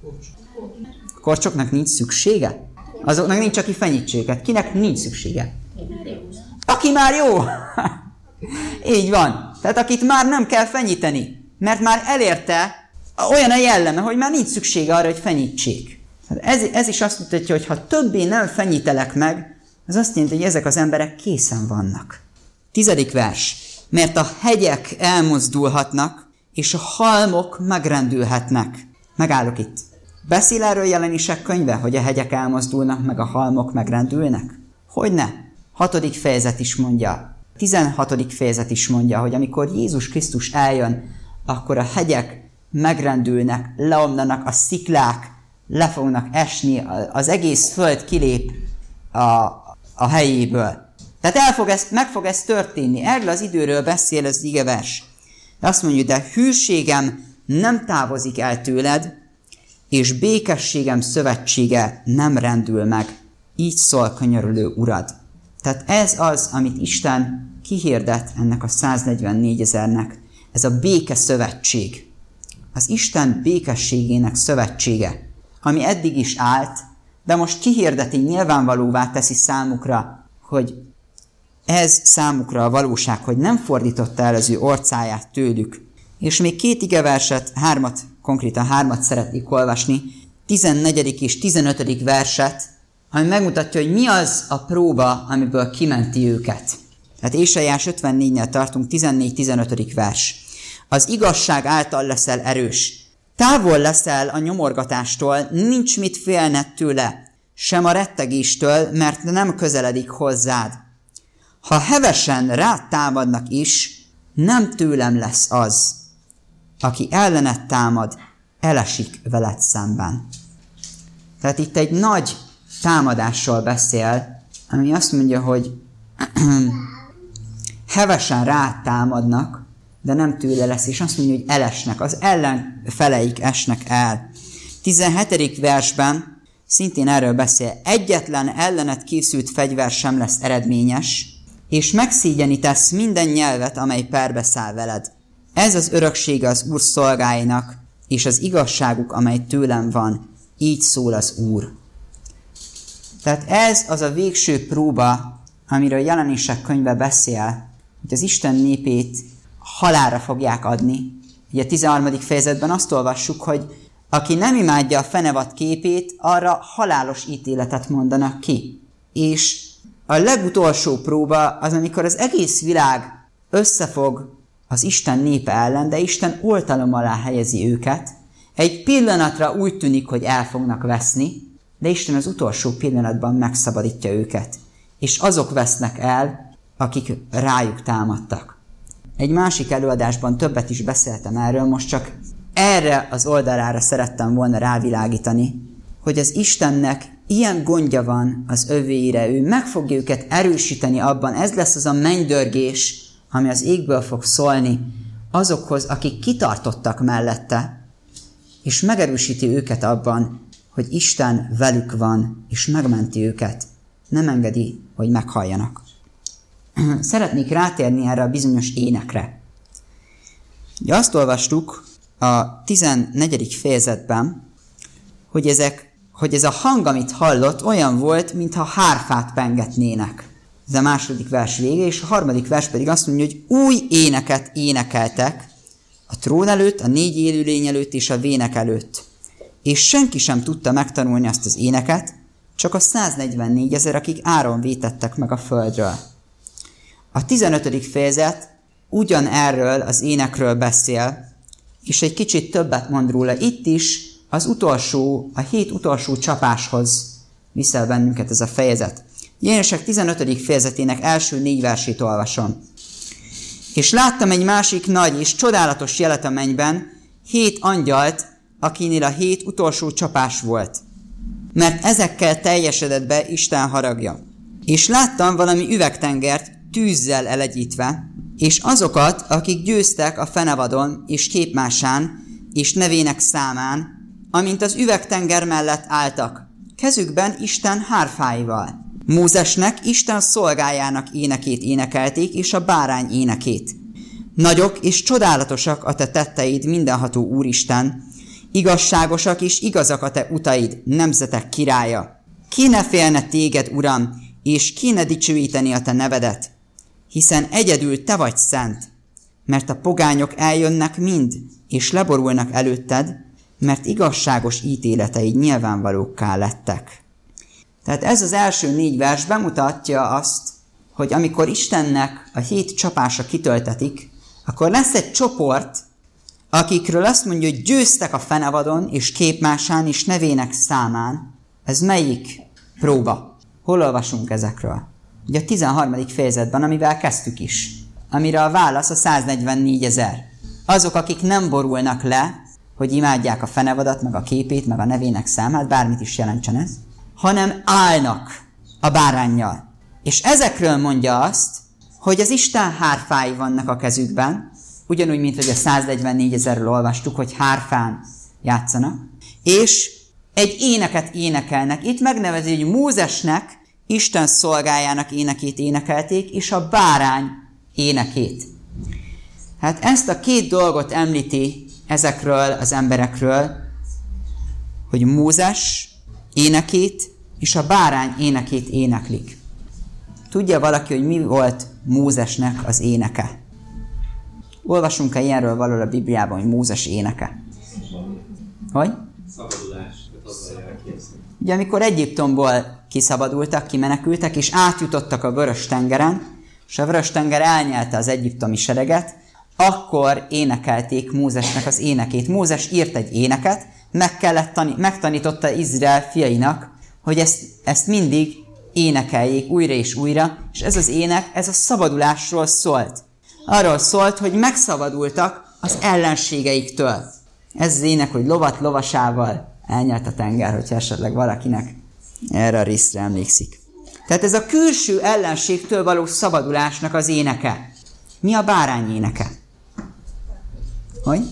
Korcsoknak nincs szüksége? Azoknak nincs, aki fenyítséget. Kinek nincs szüksége? Aki már jó! Így van. Tehát akit már nem kell fenyíteni. Mert már elérte olyan a jelleme, hogy már nincs szüksége arra, hogy fenyítsék. Ez, ez is azt mutatja, hogy ha többé nem fenyítelek meg, az azt jelenti, hogy ezek az emberek készen vannak. Tizedik vers. Mert a hegyek elmozdulhatnak, és a halmok megrendülhetnek. Megállok itt. Beszél erről Jelenések könyve, hogy a hegyek elmozdulnak, meg a halmok megrendülnek? Hogyne? Hatodik fejezet is mondja. Tizenhatodik fejezet is mondja, hogy amikor Jézus Krisztus eljön, akkor a hegyek megrendülnek, leomlanak, a sziklák le fognak esni, az egész föld kilép a, a helyéből. Tehát el fog ez, meg fog ez történni. Erről az időről beszél az igevers. Azt mondja, de hűségem nem távozik el tőled, és békességem szövetsége nem rendül meg. Így szól könyörülő urad. Tehát ez az, amit Isten kihirdet ennek a száznegyvennégezernek. Ez a béke szövetség. Az Isten békességének szövetsége, ami eddig is állt, de most kihirdeti, nyilvánvalóvá teszi számukra, hogy ez számukra a valóság, hogy nem fordította el az ő orcáját tőlük. És még két igeverset, hármat, konkrétan hármat szeretnék olvasni, tizennegyedik és tizenötödik verset, ami megmutatja, hogy mi az a próba, amiből kimenti őket. Tehát Ézsaiás ötvennégynél tartunk, tizennégy-tizenötödik vers. Az igazság által leszel erős. Távol leszel a nyomorgatástól, nincs mit félned tőle, sem a rettegéstől, mert nem közeledik hozzád. Ha hevesen rád támadnak is, nem tőlem lesz az, aki ellened támad, elesik veled szemben. Tehát itt egy nagy támadásról beszél, ami azt mondja, hogy hevesen rád támadnak, de nem tőle lesz, és azt mondja, hogy elesnek, az ellenfeleik esnek el. tizenhetedik versben szintén erről beszél, egyetlen ellenet készült fegyver sem lesz eredményes, és megszégyenítesz minden nyelvet, amely perbeszáll veled. Ez az öröksége az Úr szolgáinak, és az igazságuk, amely tőlem van. Így szól az Úr. Tehát ez az a végső próba, amiről Jelenések könyve beszél, hogy az Isten népét halálra fogják adni. Ugye a tizenharmadik fejezetben azt olvassuk, hogy aki nem imádja a fenevad képét, arra halálos ítéletet mondanak ki. És a legutolsó próba az, amikor az egész világ összefog az Isten népe ellen, de Isten oltalom alá helyezi őket. Egy pillanatra úgy tűnik, hogy el fognak veszni, de Isten az utolsó pillanatban megszabadítja őket. És azok vesznek el, akik rájuk támadtak. Egy másik előadásban többet is beszéltem erről, most csak erre az oldalára szerettem volna rávilágítani, hogy az Istennek ilyen gondja van az övéire, ő meg fogja őket erősíteni abban, ez lesz az a mennydörgés, ami az égből fog szólni azokhoz, akik kitartottak mellette, és megerősíti őket abban, hogy Isten velük van, és megmenti őket. Nem engedi, hogy meghalljanak. Szeretnék rátérni erre a bizonyos énekre. Ugye azt olvastuk a tizennegyedik fejezetben, hogy, ezek, hogy ez a hang, amit hallott, olyan volt, mintha hárfát pengetnének. Ez a második vers vége, és a harmadik vers pedig azt mondja, hogy új éneket énekeltek a trón előtt, a négy élőlény előtt és a vének előtt. És senki sem tudta megtanulni azt az éneket, csak a száznegyvennégy ezer, akik áron vétettek meg a földről. A tizenötödik fejezet ugyanerről az énekről beszél, és egy kicsit többet mond róla. Itt is az utolsó, a hét utolsó csapáshoz viszel bennünket ez a fejezet. Jelenések tizenötödik fejezetének első négy versét olvasom. És láttam egy másik nagy és csodálatos jelet a mennyben, hét angyalt, akinél a hét utolsó csapás volt. Mert ezekkel teljesedett be Isten haragja. És láttam valami üvegtengert tűzzel elegyítve, és azokat, akik győztek a fenevadon és képmásán és nevének számán, amint az üvegtenger mellett álltak, kezükben Isten hárfáival. Mózesnek, Isten szolgájának énekét énekelték, és a bárány énekét. Nagyok és csodálatosak a te tetteid, mindenható Úristen, igazságosak és igazak a te utaid, nemzetek királya. Ki ne félne téged, Uram, és ki ne dicsőíteni a te nevedet, hiszen egyedül te vagy szent, mert a pogányok eljönnek mind, és leborulnak előtted, mert igazságos ítéleteid nyilvánvalókká lettek. Tehát ez az első négy vers bemutatja azt, hogy amikor Istennek a hét csapása kitöltetik, akkor lesz egy csoport, akikről azt mondja, hogy győztek a fenevadon és képmásán és nevének számán. Ez melyik próba? Hol olvasunk ezekről? Ugye a tizenharmadik fejezetben, amivel kezdtük is, amire a válasz a száznegyvennégy ezer. Azok, akik nem borulnak le, hogy imádják a fenevadat, meg a képét, meg a nevének számát, bármit is jelentsen ez, hanem állnak a báránnyal. És ezekről mondja azt, hogy az Isten hárfái vannak a kezükben, ugyanúgy, mint hogy a száznegyvennégy ezerről olvastuk, hogy hárfán játszanak, és egy éneket énekelnek. Itt megnevezi, hogy Mózesnek, Isten szolgájának énekét énekelték, és a bárány énekét. Hát ezt a két dolgot említi ezekről az emberekről, hogy Mózes énekét és a bárány énekét éneklik. Tudja valaki, hogy mi volt Mózesnek az éneke? Olvasunk-e ilyenről valahol a Bibliában, hogy Mózes éneke? Hogy? Szabadulás. Ugye amikor Egyiptomból kiszabadultak, kimenekültek, és átjutottak a Vörös-tengeren, és a Vörös-tenger elnyelte az egyiptomi sereget, akkor énekelték Mózesnek az énekét. Mózes írt egy éneket, meg kellett tani- megtanította Izrael fiainak, hogy ezt, ezt mindig énekeljék újra és újra, és ez az ének, ez a szabadulásról szólt. Arról szólt, hogy megszabadultak az ellenségeiktől. Ez az ének, hogy lovat lovasával elnyelt a tenger, hogyha esetleg valakinek erre a részre emlékszik. Tehát ez a külső ellenségtől való szabadulásnak az éneke. Mi a bárány éneke? Hogy?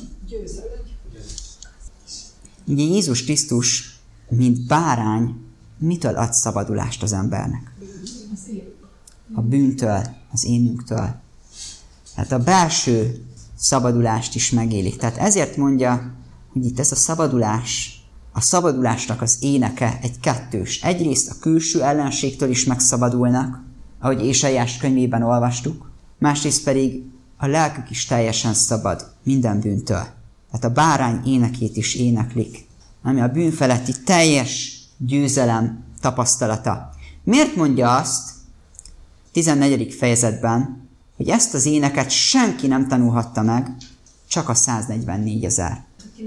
Ugye Jézus Krisztus, mint bárány, mitől ad szabadulást az embernek? A bűntől, az énünktől. Tehát a belső szabadulást is megélik. Tehát ezért mondja, hogy itt ez a szabadulás, a szabadulásnak az éneke egy kettős. Egyrészt a külső ellenségtől is megszabadulnak, ahogy Ézsaiás könyvében olvastuk, másrészt pedig a lelkük is teljesen szabad minden bűntől. Tehát a bárány énekét is éneklik, ami a bűn feletti teljes győzelem tapasztalata. Miért mondja azt tizennegyedik fejezetben, hogy ezt az éneket senki nem tanulhatta meg, csak a száznegyvennégy ezer.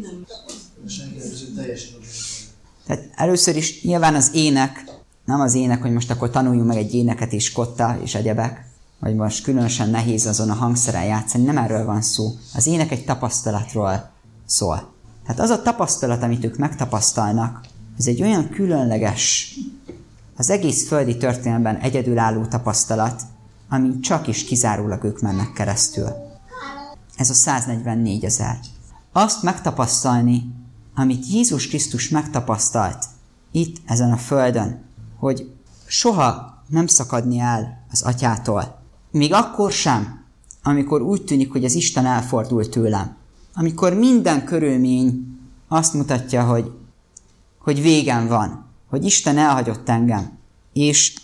Tehát először is nyilván az ének, nem az ének, hogy most akkor tanuljunk meg egy éneket és kotta és egyebek, vagy most különösen nehéz azon a hangszeren játszani, nem erről van szó. Az ének egy tapasztalatról szól. Tehát az a tapasztalat, amit ők megtapasztalnak, Ez egy olyan különleges, az egész földi történelemben egyedülálló tapasztalat, amin csak is kizárólag ők mennek keresztül. Ez a száznegyvennégyezer. Azt megtapasztalni, amit Jézus Krisztus megtapasztalt itt, ezen a földön, hogy soha nem szakadni el az Atyától. Még akkor sem, amikor úgy tűnik, hogy az Isten elfordult tőlem. Amikor minden körülmény azt mutatja, hogy, hogy végem van, hogy Isten elhagyott engem. És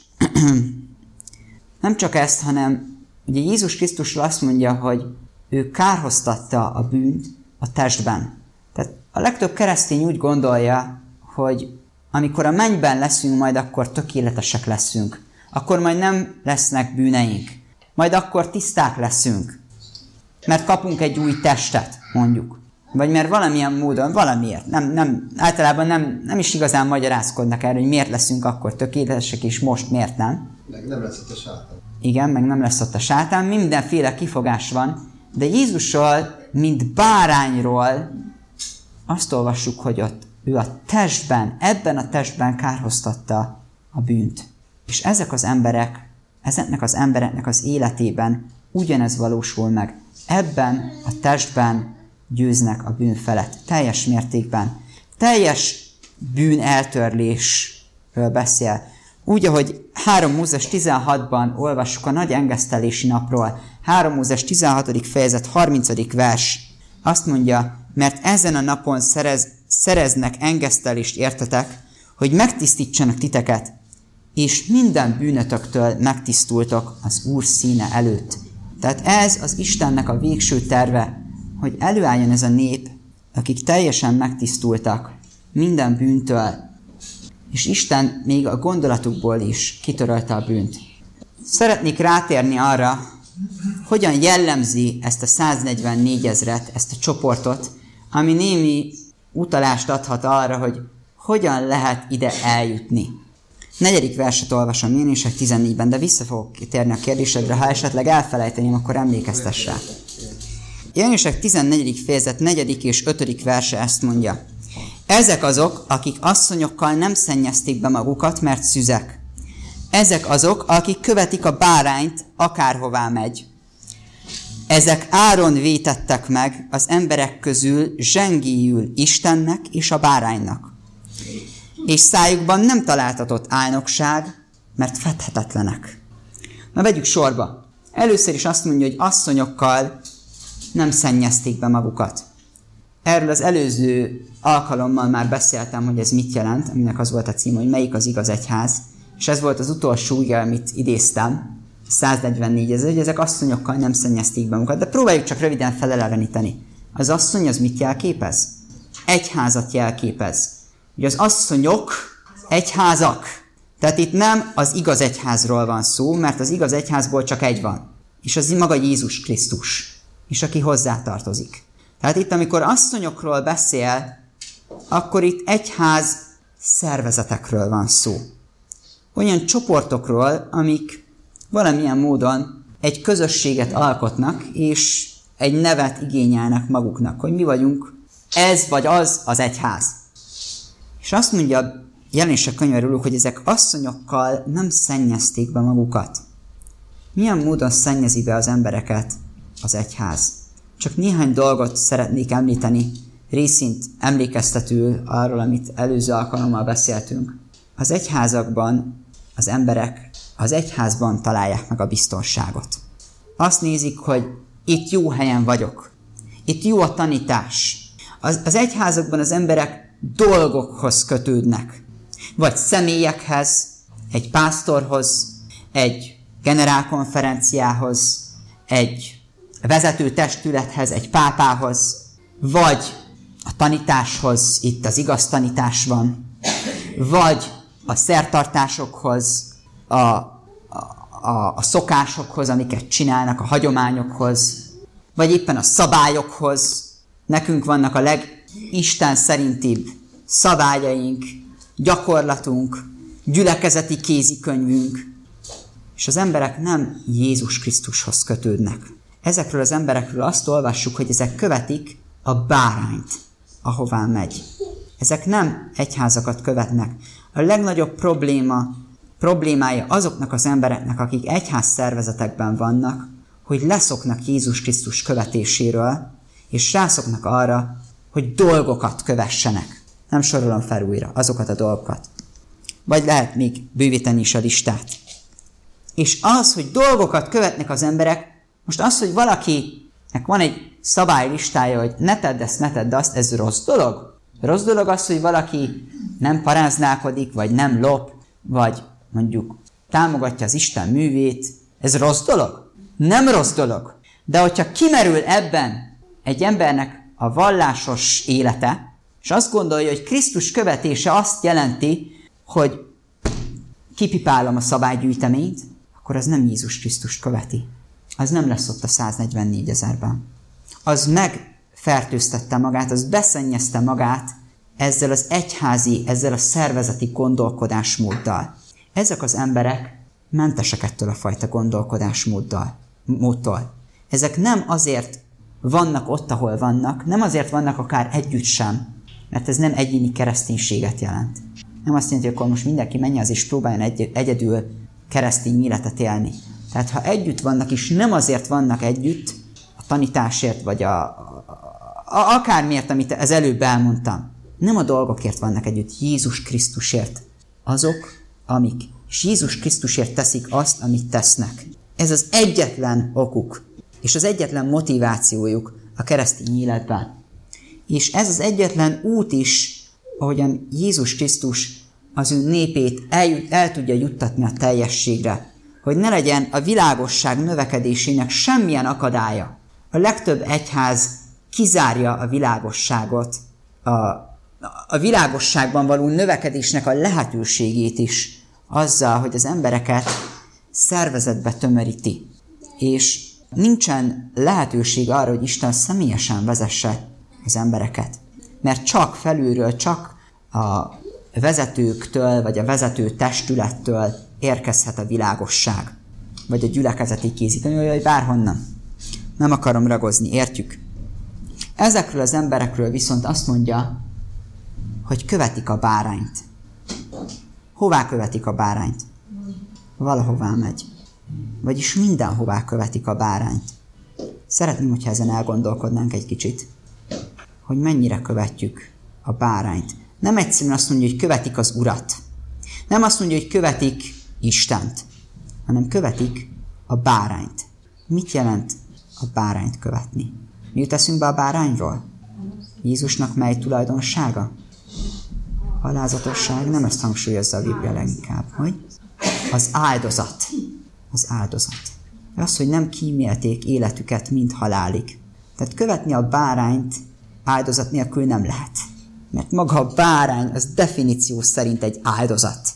nem csak ezt, hanem ugye Jézus Krisztusról azt mondja, hogy ő kárhoztatta a bűnt a testben. Tehát a legtöbb keresztény úgy gondolja, hogy amikor a mennyben leszünk, majd akkor tökéletesek leszünk. Akkor majd nem lesznek bűneink. Majd akkor tiszták leszünk. Mert kapunk egy új testet, mondjuk. Vagy mert valamilyen módon, valamiért. Nem, nem, általában nem, nem is igazán magyarázkodnak erre, hogy miért leszünk akkor tökéletesek, és most miért nem. Meg nem lesz ott a sátán. Igen, meg nem lesz ott a sátán. Mindenféle kifogás van. De Jézusról, mint bárányról azt olvassuk, hogy ott ő a testben, ebben a testben kárhoztatta a bűnt. És ezek az emberek, ezeknek az embereknek az életében ugyanez valósul meg. Ebben a testben győznek a bűn felett. Teljes mértékben. Teljes bűn eltörlésről beszél. Úgy, ahogy három Mózes tizenhatban olvassuk a nagy engesztelési napról, három Mózes tizenhatodik fejezet harmincadik vers, azt mondja, mert ezen a napon szerez, szereznek engesztelést értetek, hogy megtisztítsanak titeket, és minden bűnötöktől megtisztultok az Úr színe előtt. Tehát ez az Istennek a végső terve, hogy előálljon ez a nép, akik teljesen megtisztultak minden bűntől, és Isten még a gondolatukból is kitörölte a bűnt. Szeretnék rátérni arra, hogyan jellemzi ezt a száznegyvennégyezret, ezt a csoportot, ami némi utalást adhat arra, hogy hogyan lehet ide eljutni. Negyedik verset olvasom Jelenések tizennégyben, de vissza fogok térni a kérdésedre, ha esetleg elfelejteném, akkor emlékeztess rá. Jelenések tizennegyedik fejezet negyedik és ötödik verse ezt mondja. Ezek azok, akik asszonyokkal nem szennyezték be magukat, mert szüzek. Ezek azok, akik követik a bárányt, akárhová megy. Ezek áron vétettek meg az emberek közül zsengéjül Istennek és a báránynak. És szájukban nem találtatott álnokság, mert fedhetetlenek. Na vegyük sorba. Először is azt mondja, hogy asszonyokkal nem szennyezték be magukat. Erről az előző alkalommal már beszéltem, hogy ez mit jelent, aminek az volt a cím, hogy melyik az igaz egyház, és ez volt az utolsó ige, amit idéztem, száznegyvennégyezer, hogy ezek asszonyokkal nem szennyezték be magukat, de próbáljuk csak röviden feleleveníteni. Az asszony az mit jelképez? Egyházat jelképez. Ugye az asszonyok egyházak. Tehát itt nem az igaz egyházról van szó, mert az igaz egyházból csak egy van. És az maga Jézus Krisztus. És aki hozzá tartozik. Tehát itt, amikor asszonyokról beszél, akkor itt egyház szervezetekről van szó. Olyan csoportokról, amik valamilyen módon egy közösséget alkotnak, és egy nevet igényelnek maguknak, hogy mi vagyunk, ez vagy az az egyház. És azt mondja Jelenések könyvéről, hogy ezek asszonyokkal nem szennyezték be magukat. Milyen módon szennyezi be az embereket az egyház? Csak néhány dolgot szeretnék említeni, részint emlékeztetül arról, amit előző alkalommal beszéltünk. Az egyházakban az emberek az egyházban találják meg a biztonságot. Azt nézik, hogy itt jó helyen vagyok. Itt jó a tanítás. Az, az egyházakban az emberek dolgokhoz kötődnek. Vagy személyekhez, egy pásztorhoz, egy generálkonferenciához, egy vezető testülethez, egy pápához, vagy a tanításhoz, itt az igaz tanítás van, vagy a szertartásokhoz, a, a, a, a szokásokhoz, amiket csinálnak, a hagyományokhoz, vagy éppen a szabályokhoz. Nekünk vannak a legisten szerintibb szabályaink, gyakorlatunk, gyülekezeti kézikönyvünk, és az emberek nem Jézus Krisztushoz kötődnek. Ezekről az emberekről azt olvassuk, hogy ezek követik a bárányt, ahová megy. Ezek nem egyházakat követnek. A legnagyobb probléma, problémája azoknak az embereknek, akik egyház szervezetekben vannak, hogy leszoknak Jézus Krisztus követéséről, és rászoknak arra, hogy dolgokat kövessenek. Nem sorolom fel újra azokat a dolgokat. Vagy lehet még bővíteni is a listát. És az, hogy dolgokat követnek az emberek, most az, hogy valakinek van egy szabálylistája, hogy ne tedd ezt, ne tedd azt, ez rossz dolog? Rossz dolog az, hogy valaki nem paráználkodik, vagy nem lop, vagy mondjuk támogatja az Isten művét. Ez rossz dolog? Nem rossz dolog. De hogyha kimerül ebben egy embernek a vallásos élete, és azt gondolja, hogy Krisztus követése azt jelenti, hogy kipipálom a szabálygyűjteményt, akkor az nem Jézus Krisztust követi. Az nem lesz ott a száznegyvennégy ezerben. Az megfertőztette magát, az beszennyezte magát ezzel az egyházi, ezzel a szervezeti gondolkodásmóddal. Ezek az emberek mentesek ettől a fajta gondolkodásmóddal. Módtól. Ezek nem azért vannak ott, ahol vannak, nem azért vannak akár együtt sem, mert ez nem egyéni kereszténységet jelent. Nem azt jelenti, hogy akkor most mindenki menjen az és próbáljon egy, egyedül keresztény életet élni. Tehát ha együtt vannak, és nem azért vannak együtt, a tanításért, vagy a, a, a, akármiért, amit az előbb elmondtam, nem a dolgokért vannak együtt, Jézus Krisztusért. Azok, amik, és Jézus Krisztusért teszik azt, amit tesznek. Ez az egyetlen okuk, és az egyetlen motivációjuk a keresztény életben. És ez az egyetlen út is, ahogyan Jézus Krisztus az ő népét el, el tudja juttatni a teljességre, hogy ne legyen a világosság növekedésének semmilyen akadálya. A legtöbb egyház kizárja a világosságot, a, a világosságban való növekedésnek a lehetőségét is, azzal, hogy az embereket szervezetbe tömöríti. És nincsen lehetőség arra, hogy Isten személyesen vezesse az embereket. Mert csak felülről, csak a vezetőktől, vagy a vezető testülettől érkezhet a világosság. Vagy a gyülekezeti kézíteni, vagy bárhonnan. Nem akarom ragozni, értjük? Ezekről az emberekről viszont azt mondja, hogy követik a bárányt. Hová követik a bárányt? Valahová megy. Vagyis mindenhová követik a bárányt. Szeretném, hogyha ezen elgondolkodnánk egy kicsit, hogy mennyire követjük a bárányt. Nem egyszerűen azt mondja, hogy követik az Urat. Nem azt mondja, hogy követik Istent, hanem követik a bárányt. Mit jelent a bárányt követni? Mi jut eszünkbe a bárányról? Jézusnak mely tulajdonsága? Alázatosság, nem ezt hangsúlyozza a Biblia leginkább, hogy? Az áldozat. Az áldozat. Az, hogy nem kímélték életüket, mint halálig. Tehát követni a bárányt áldozat nélkül nem lehet. Mert maga a bárány az definíció szerint egy áldozat.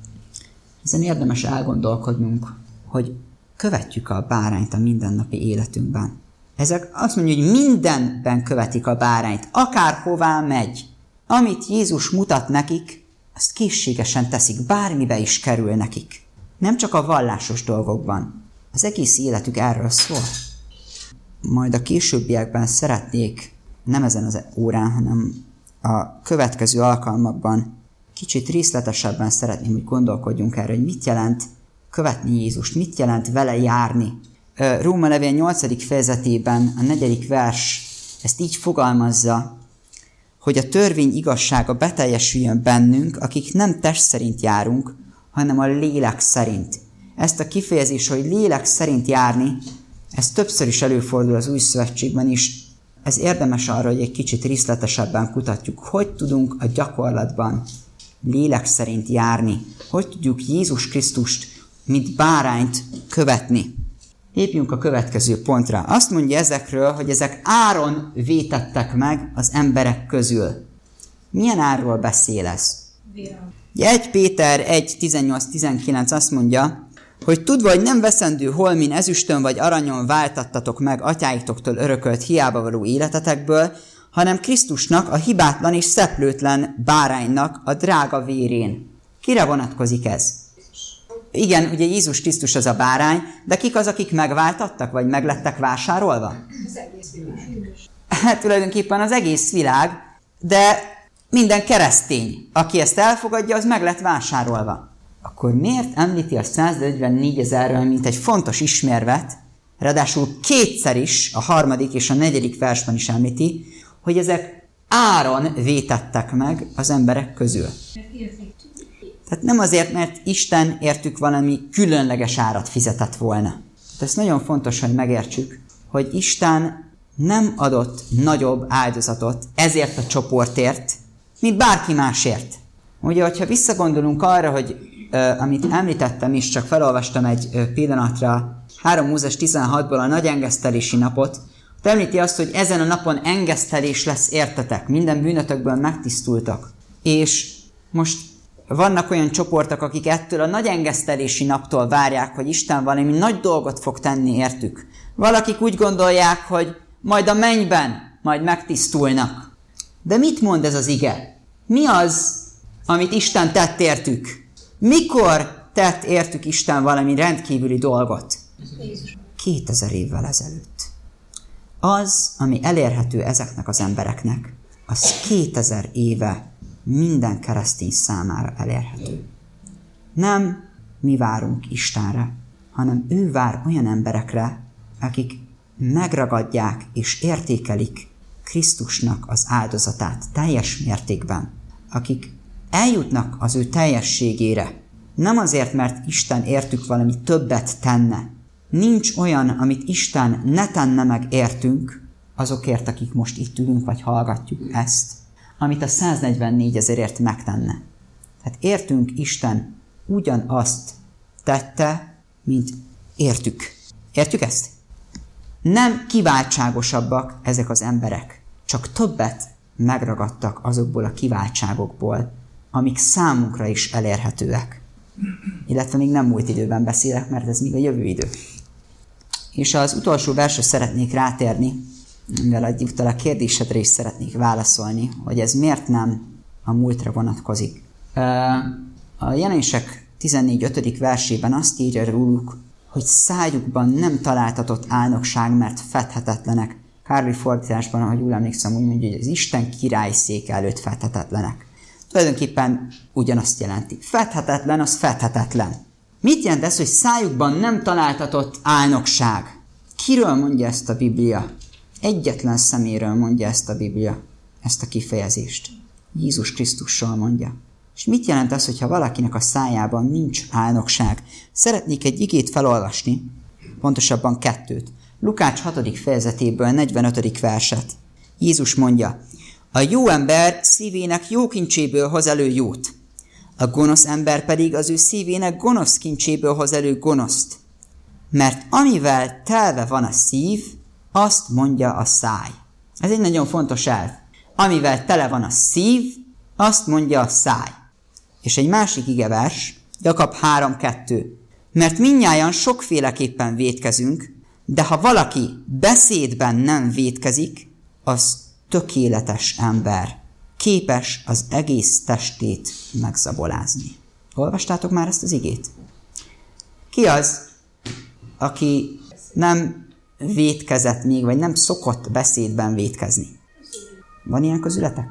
Ezen érdemes elgondolkodnunk, hogy követjük a bárányt a mindennapi életünkben. Ezek azt mondja, hogy mindenben követik a bárányt, akárhová megy. Amit Jézus mutat nekik, azt készségesen teszik, bármibe is kerül nekik. Nem csak a vallásos dolgokban. Az egész életük erről szól. Majd a későbbiekben szeretnék, nem ezen az órán, hanem a következő alkalmakban kicsit részletesebben szeretném, hogy gondolkodjunk erre, hogy mit jelent követni Jézust, mit jelent vele járni. Róma levél nyolcadik fejezetében a negyedik vers ezt így fogalmazza, hogy a törvény igazsága beteljesüljön bennünk, akik nem test szerint járunk, hanem a lélek szerint. Ezt a kifejezés, hogy lélek szerint járni, ez többször is előfordul az Új Szövetségben is. Ez érdemes arra, hogy egy kicsit részletesebben kutatjuk, hogy tudunk a gyakorlatban lélek szerint járni, hogy tudjuk Jézus Krisztust, mint bárányt követni. Lépjünk a következő pontra. Azt mondja ezekről, hogy ezek áron vétettek meg az emberek közül. Milyen árról beszél ez? egy Péter egy tizennyolc tizenkilenc azt mondja, hogy tudva, hogy nem veszendő holmin, ezüstön vagy aranyon váltattatok meg atyáitoktól örökölt hiába való életetekből, hanem Krisztusnak, a hibátlan és szeplőtlen báránynak a drága vérén. Kire vonatkozik ez? Igen, ugye Jézus Krisztus az a bárány, de kik az, akik megváltattak, vagy meglettek vásárolva? Az egész világ. Hát tulajdonképpen az egész világ, de minden keresztény, aki ezt elfogadja, az meg lett vásárolva. Akkor miért említi a száznegyvennégyezer mint egy fontos ismérvet, ráadásul kétszer is, a harmadik és a negyedik versben is említi, hogy ezek áron vétettek meg az emberek közül. Tehát nem azért, mert Isten értük valami különleges árat fizetett volna. Tehát ez nagyon fontos, hogy megértsük, hogy Isten nem adott nagyobb áldozatot ezért a csoportért, mint bárki másért. Ugye, hogyha visszagondolunk arra, hogy uh, amit említettem is, csak felolvastam egy uh, pillanatra három Mózes tizenhatból a nagy engesztelési napot, ott említi azt, hogy ezen a napon engesztelés lesz értetek, minden bűnötökből megtisztultak. És most vannak olyan csoportok, akik ettől a nagy engesztelési naptól várják, hogy Isten valami nagy dolgot fog tenni értük. Valakik úgy gondolják, hogy majd a mennyben majd megtisztulnak. De mit mond ez az ige? Mi az, amit Isten tett értük? Mikor tett értük Isten valami rendkívüli dolgot? kétezer évvel ezelőtt. Az, ami elérhető ezeknek az embereknek, az kétezer éve minden keresztény számára elérhető. Nem mi várunk Istenre, hanem ő vár olyan emberekre, akik megragadják és értékelik Krisztusnak az áldozatát teljes mértékben, akik eljutnak az ő teljességére, nem azért, mert Isten értük valami többet tenne. Nincs olyan, amit Isten ne tenne meg értünk, azokért, akik most itt ülünk, vagy hallgatjuk ezt, amit a száznegyvennégyezerért megtenne. Tehát értünk Isten ugyanazt tette, mint értük. Értjük ezt? Nem kiváltságosabbak ezek az emberek, csak többet megragadtak azokból a kiváltságokból, amik számunkra is elérhetőek. Illetve még nem múlt időben beszélek, mert ez még a jövő idő. És az utolsó versre szeretnék rátérni, mivel egyúttal a kérdésedre is szeretnék válaszolni, hogy ez miért nem a múltra vonatkozik. A Jelenések tizennégy ötödik versében azt írja róluk, hogy szájukban nem találtatott álnokság, mert fedhetetlenek. Kárli fordításban, ahogy jól emlékszem, úgy mondja, hogy az Isten király széke előtt fedhetetlenek. Tulajdonképpen ugyanazt jelenti. Fedhetetlen, az fedhetetlen. Mit jelent ez, hogy szájukban nem találtatott álnokság? Kiről mondja ezt a Biblia? Egyetlen szeméről mondja ezt a Biblia, ezt a kifejezést. Jézus Krisztusról mondja. És mit jelent az, hogyha valakinek a szájában nincs álnokság? Szeretnék egy igét felolvasni, pontosabban kettőt. Lukács hatodik fejezetéből negyvenötödik verset. Jézus mondja, a jó ember szívének jó kincséből hoz elő jót, a gonosz ember pedig az ő szívének gonosz kincséből hoz elő gonoszt. Mert amivel telve van a szív, azt mondja a száj. Ez egy nagyon fontos elv. Amivel tele van a szív, azt mondja a száj. És egy másik igevers, Jakab három kettő. Mert mindnyájan sokféleképpen vétkezünk, de ha valaki beszédben nem vétkezik, az tökéletes ember, képes az egész testét megzabolázni. Olvastátok már ezt az igét? Ki az, aki nem vétkezett még, vagy nem szokott beszédben vétkezni? Van ilyen közületek?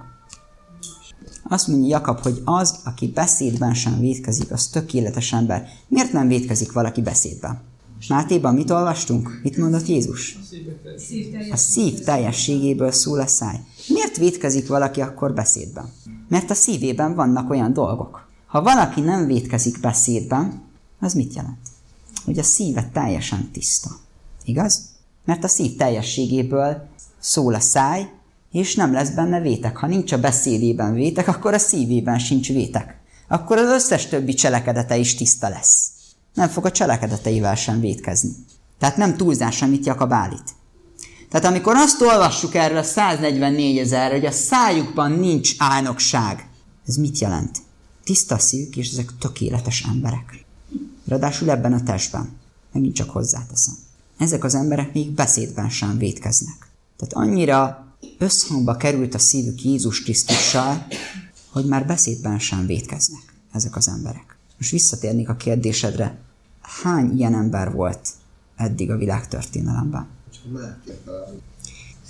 Azt mondja Jakab, hogy az, aki beszédben sem vétkezik, az tökéletes ember. Miért nem vétkezik valaki beszédben? Mátéban mit olvastunk? Mit mondott Jézus? A szív teljességéből szól a száj. Miért vétkezik valaki akkor beszédben? Mert a szívében vannak olyan dolgok. Ha valaki nem vétkezik beszédben, az mit jelent? Hogy a szíve teljesen tiszta. Igaz? Mert a szív teljességéből szól a száj, és nem lesz benne vétek. Ha nincs a beszédében vétek, akkor a szívében sincs vétek. Akkor az összes többi cselekedete is tiszta lesz. Nem fog a cselekedeteivel sem vétkezni. Tehát nem túlzás, amit Jakab állít. Tehát amikor azt olvassuk erről a száznegyvennégyezer, hogy a szájukban nincs álnokság, ez mit jelent? Tiszta szívük, és ezek tökéletes emberek. Ráadásul ebben a testben. Megint csak hozzáteszem. Ezek az emberek még beszédben sem vétkeznek. Tehát annyira összhangba került a szívük Jézus Krisztussal, hogy már beszédben sem vétkeznek ezek az emberek. Most visszatérnék a kérdésedre. Hány ilyen ember volt eddig a világtörténelemben?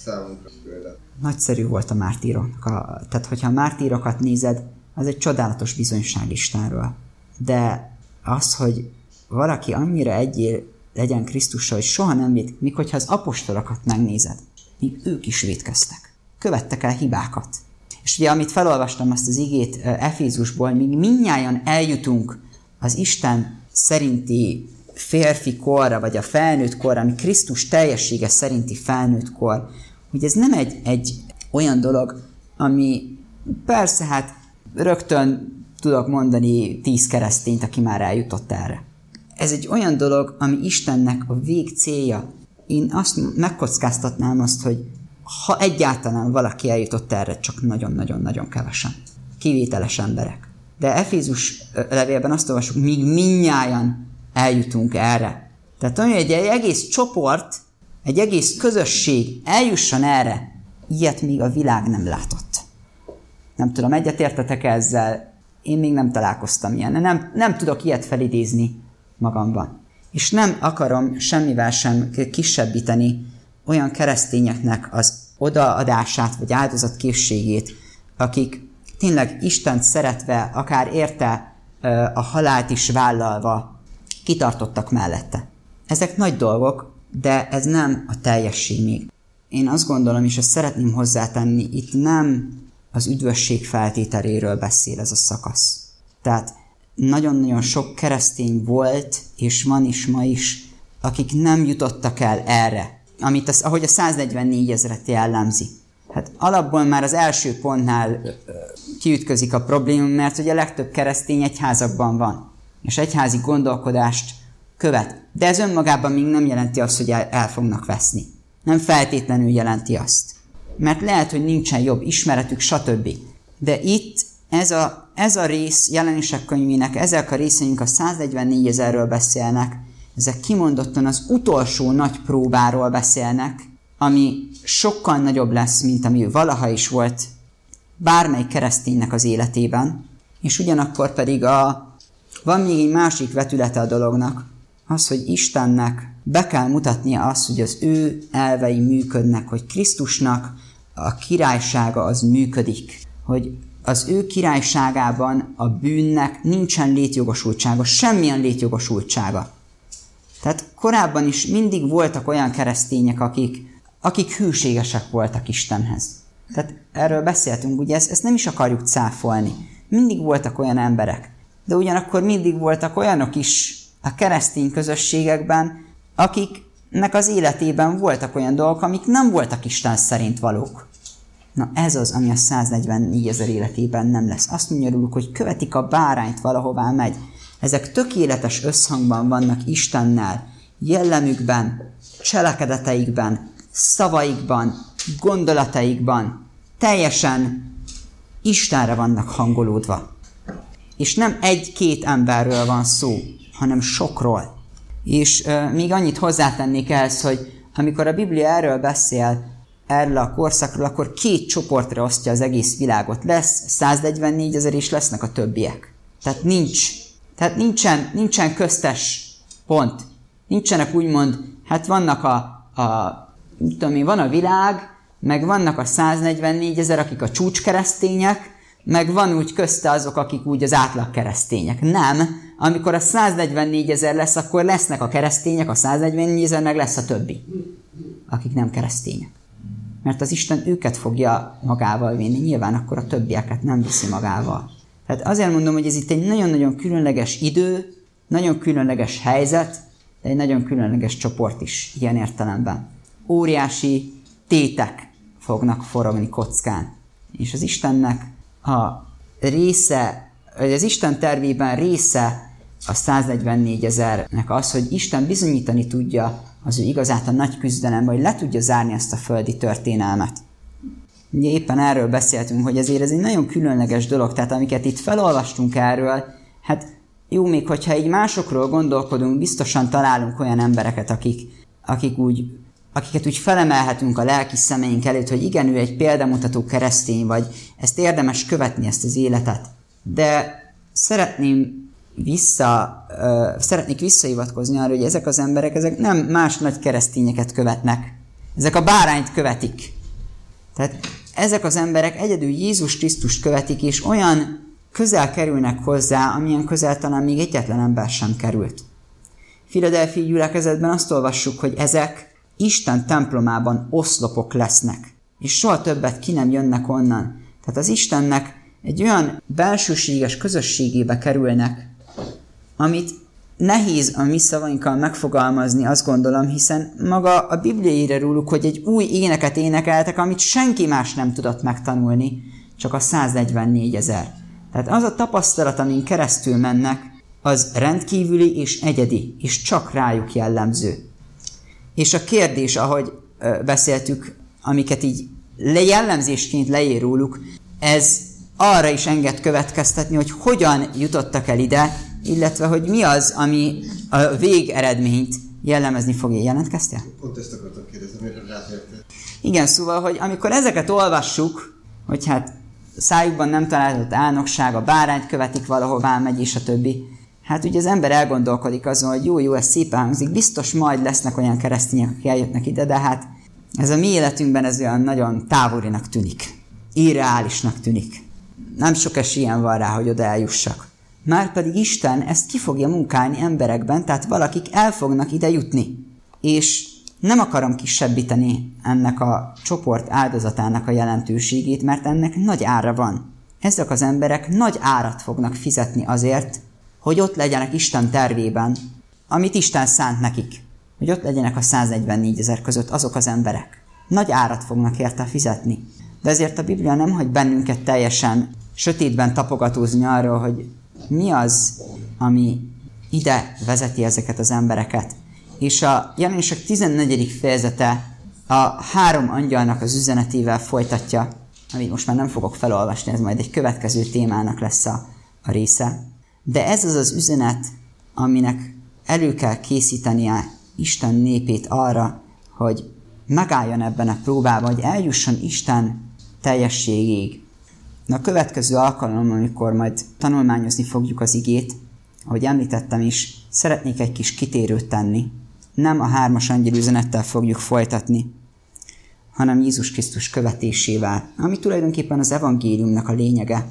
számunkra példa. Nagyszerű volt a mártírok. A, tehát, hogyha a mártírokat nézed, az egy csodálatos bizonyság Istenről. De az, hogy valaki annyira egyé legyen Krisztussal, hogy soha nem véd, míg hogyha az apostolokat megnézed, míg ők is vétkeztek. Követtek el hibákat. És ugye, amit felolvastam azt az igét Efézusból, míg mindnyájan eljutunk az Isten szerinti férfi korra, vagy a felnőtt korra, ami Krisztus teljessége szerinti felnőtt kor, hogy ez nem egy, egy olyan dolog, ami persze hát rögtön tudok mondani tíz keresztényt, aki már eljutott erre. Ez egy olyan dolog, ami Istennek a vég célja. Én azt megkockáztatnám azt, hogy ha egyáltalán valaki eljutott erre, csak nagyon-nagyon-nagyon kevesen. Kivételes emberek. De Efézus levélben azt olvasjuk, míg mindnyájan eljutunk erre. Tehát olyan, hogy egy egész csoport, egy egész közösség eljusson erre, ilyet még a világ nem látott. Nem tudom, egyetértetek ezzel, én még nem találkoztam ilyen. Nem, nem tudok ilyet felidézni magamban. És nem akarom semmivel sem kisebbíteni olyan keresztényeknek az odaadását, vagy áldozatkészségét, akik tényleg Istent szeretve, akár érte a halált is vállalva, kitartottak mellette. Ezek nagy dolgok, de ez nem a teljesség még. Én azt gondolom, és ezt szeretném hozzátenni, itt nem az üdvösség feltételéről beszél ez a szakasz. Tehát nagyon-nagyon sok keresztény volt, és van is ma is, akik nem jutottak el erre, amit az, ahogy a száznegyvennégy ezret jellemzi. Hát alapból már az első pontnál kiütközik a probléma, mert ugye a legtöbb keresztény egyházakban van, és egyházi gondolkodást követ. De ez önmagában még nem jelenti azt, hogy el, el fognak veszni. Nem feltétlenül jelenti azt. Mert lehet, hogy nincsen jobb ismeretük, stb. De itt ez a, ez a rész Jelenések könyvének, ezek a részeink a száznegyvennégy ezerről beszélnek, ezek kimondottan az utolsó nagy próbáról beszélnek, ami sokkal nagyobb lesz, mint ami valaha is volt bármely kereszténynek az életében, és ugyanakkor pedig a, van még egy másik vetülete a dolognak, az, hogy Istennek be kell mutatnia azt, hogy az ő elvei működnek, hogy Krisztusnak a királysága az működik, hogy az ő királyságában a bűnnek nincsen létjogosultsága, semmilyen létjogosultsága. Tehát korábban is mindig voltak olyan keresztények, akik, akik hűségesek voltak Istenhez. Tehát erről beszéltünk, ugye ezt, ezt nem is akarjuk cáfolni. Mindig voltak olyan emberek, de ugyanakkor mindig voltak olyanok is a keresztény közösségekben, akiknek az életében voltak olyan dolgok, amik nem voltak Isten szerint valók. Na ez az, ami a száznegyvennégy ezer életében nem lesz. Azt mondja róluk, hogy követik a bárányt, valahová megy. Ezek tökéletes összhangban vannak Istennel, jellemükben, cselekedeteikben, szavaikban, gondolataikban. Teljesen Istenre vannak hangolódva. És nem egy-két emberről van szó, hanem sokról. És euh, még annyit hozzátennék ehhez, hogy amikor a Biblia erről beszél, erről a korszakról, akkor két csoportra osztja az egész világot. Lesz száznegyvennégy ezer, és lesznek a többiek. Tehát nincs, tehát nincsen, nincsen köztes pont. Nincsenek úgymond, hát vannak a, a tudom én, van a világ, meg vannak a száznegyvennégy ezer, akik a csúcskeresztények, meg van úgy közte azok, akik úgy az átlag keresztények. Nem. Amikor a száznegyvennégy ezer lesz, akkor lesznek a keresztények, a száznegyvennégy ezer, meg lesz a többi, akik nem keresztények. Mert az Isten őket fogja magával vinni, nyilván akkor a többieket nem viszi magával. Tehát azért mondom, hogy ez itt egy nagyon-nagyon különleges idő, nagyon különleges helyzet, de egy nagyon különleges csoport is ilyen értelemben. Óriási tétek fognak forogni kockán. És az Istennek a része, az Isten tervében része a száznegyvennégy ezernek az, hogy Isten bizonyítani tudja az ő igazát a nagy küzdelemben, hogy le tudja zárni ezt a földi történelmet. Ugye éppen erről beszéltünk, hogy ezért ez egy nagyon különleges dolog, tehát amiket itt felolvastunk erről, hát jó, még hogyha így másokról gondolkodunk, biztosan találunk olyan embereket, akik, akik úgy, akiket úgy felemelhetünk a lelki szemeink előtt, hogy igen, ő egy példamutató keresztény, vagy ezt érdemes követni, ezt az életet. De szeretném vissza, uh, szeretnék visszahivatkozni arra, hogy ezek az emberek ezek nem más nagy keresztényeket követnek, Ezek a bárányt követik. Tehát ezek az emberek egyedül Jézus Krisztust követik, és olyan közel kerülnek hozzá, amilyen közel talán még egyetlen ember sem került. Philadelphia gyülekezetben azt olvassuk, hogy ezek Isten templomában oszlopok lesznek, és soha többet ki nem jönnek onnan. Tehát az Istennek egy olyan belsőséges közösségébe kerülnek, amit nehéz a mi szavainkkal megfogalmazni, azt gondolom, hiszen maga a Biblia írja róluk, hogy egy új éneket énekeltek, amit senki más nem tudott megtanulni, csak a száznegyvennégyezer. Tehát az a tapasztalat, amin keresztül mennek, az rendkívüli és egyedi, és csak rájuk jellemző. És a kérdés, ahogy ö, beszéltük, amiket így jellemzésként leír róluk, ez arra is enged következtetni, hogy hogyan jutottak el ide, illetve hogy mi az, ami a végeredményt jellemezni fogja. Jelentkeztél? Pont ezt akartam kérdezni, miért rátértél? Igen, szóval, hogy amikor ezeket olvassuk, hogy hát szájukban nem találhatott álnokság, a bárányt követik, valahová megy, és a többi. Hát ugye az ember elgondolkodik azon, hogy jó, jó, ez szépen hangzik, biztos majd lesznek olyan keresztények, akik eljutnak ide, de hát ez a mi életünkben ez olyan nagyon távolinak tűnik. Irreálisnak tűnik. Nem sok esélyen van rá, hogy oda eljussak. Márpedig Isten ezt ki fogja munkálni emberekben, tehát valakik el fognak ide jutni. És nem akarom kisebbíteni ennek a csoport áldozatának a jelentőségét, mert ennek nagy ára van. Ezek az emberek nagy árat fognak fizetni azért, hogy ott legyenek Isten tervében, amit Isten szánt nekik. Hogy ott legyenek a száznegyvennégyezer között azok az emberek. Nagy árat fognak érte fizetni. De ezért a Biblia nem hagy bennünket teljesen sötétben tapogatózni arról, hogy mi az, ami ide vezeti ezeket az embereket. És a Jelenések tizennegyedik fejezete a három angyalnak az üzenetével folytatja, amit most már nem fogok felolvasni, ez majd egy következő témának lesz a, a része. De ez az az üzenet, aminek elő kell készítenie Isten népét arra, hogy megálljon ebben a próbában, hogy eljusson Isten teljességéig. Na a következő alkalom, amikor majd tanulmányozni fogjuk az igét, ahogy említettem is, szeretnék egy kis kitérőt tenni. Nem a hármas angyal üzenettel fogjuk folytatni, hanem Jézus Krisztus követésével, ami tulajdonképpen az evangéliumnak a lényege.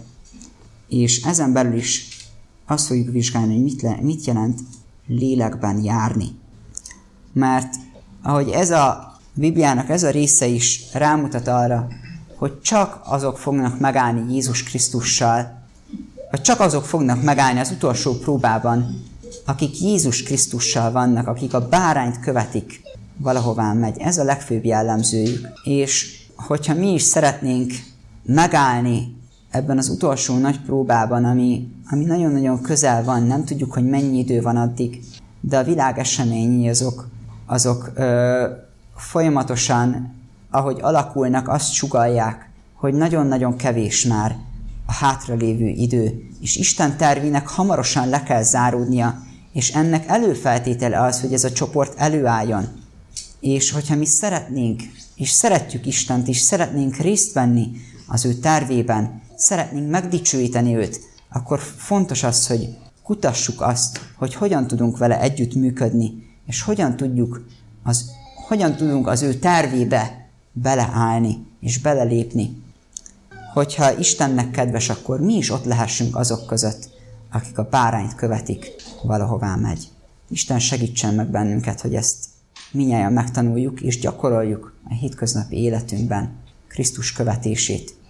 És ezen belül is azt fogjuk vizsgálni, hogy mit, le, mit jelent lélekben járni. Mert ahogy ez a Bibliának ez a része is rámutat arra, hogy csak azok fognak megállni Jézus Krisztussal, vagy csak azok fognak megállni az utolsó próbában, akik Jézus Krisztussal vannak, akik a bárányt követik, valahová megy. Ez a legfőbb jellemzőjük. És hogyha mi is szeretnénk megállni ebben az utolsó nagy próbában, ami, ami nagyon-nagyon közel van, nem tudjuk, hogy mennyi idő van addig, de a világ eseményei azok, azok ö, folyamatosan, ahogy alakulnak, azt sugallják, hogy nagyon-nagyon kevés már a hátralévő idő, és Isten tervének hamarosan le kell záródnia, és ennek előfeltétele az, hogy ez a csoport előálljon. És hogyha mi szeretnénk, és szeretjük Istent, és szeretnénk részt venni az ő tervében, szeretnénk megdicsőíteni őt, akkor fontos az, hogy kutassuk azt, hogy hogyan tudunk vele együttműködni, és hogyan tudjuk az, hogyan tudunk az ő tervébe beleállni, és belelépni. Hogyha Istennek kedves, akkor mi is ott lehessünk azok között, akik a bárányt követik, valahová megy. Isten segítsen meg bennünket, hogy ezt mindnyájan megtanuljuk és gyakoroljuk a hétköznapi életünkben Krisztus követését.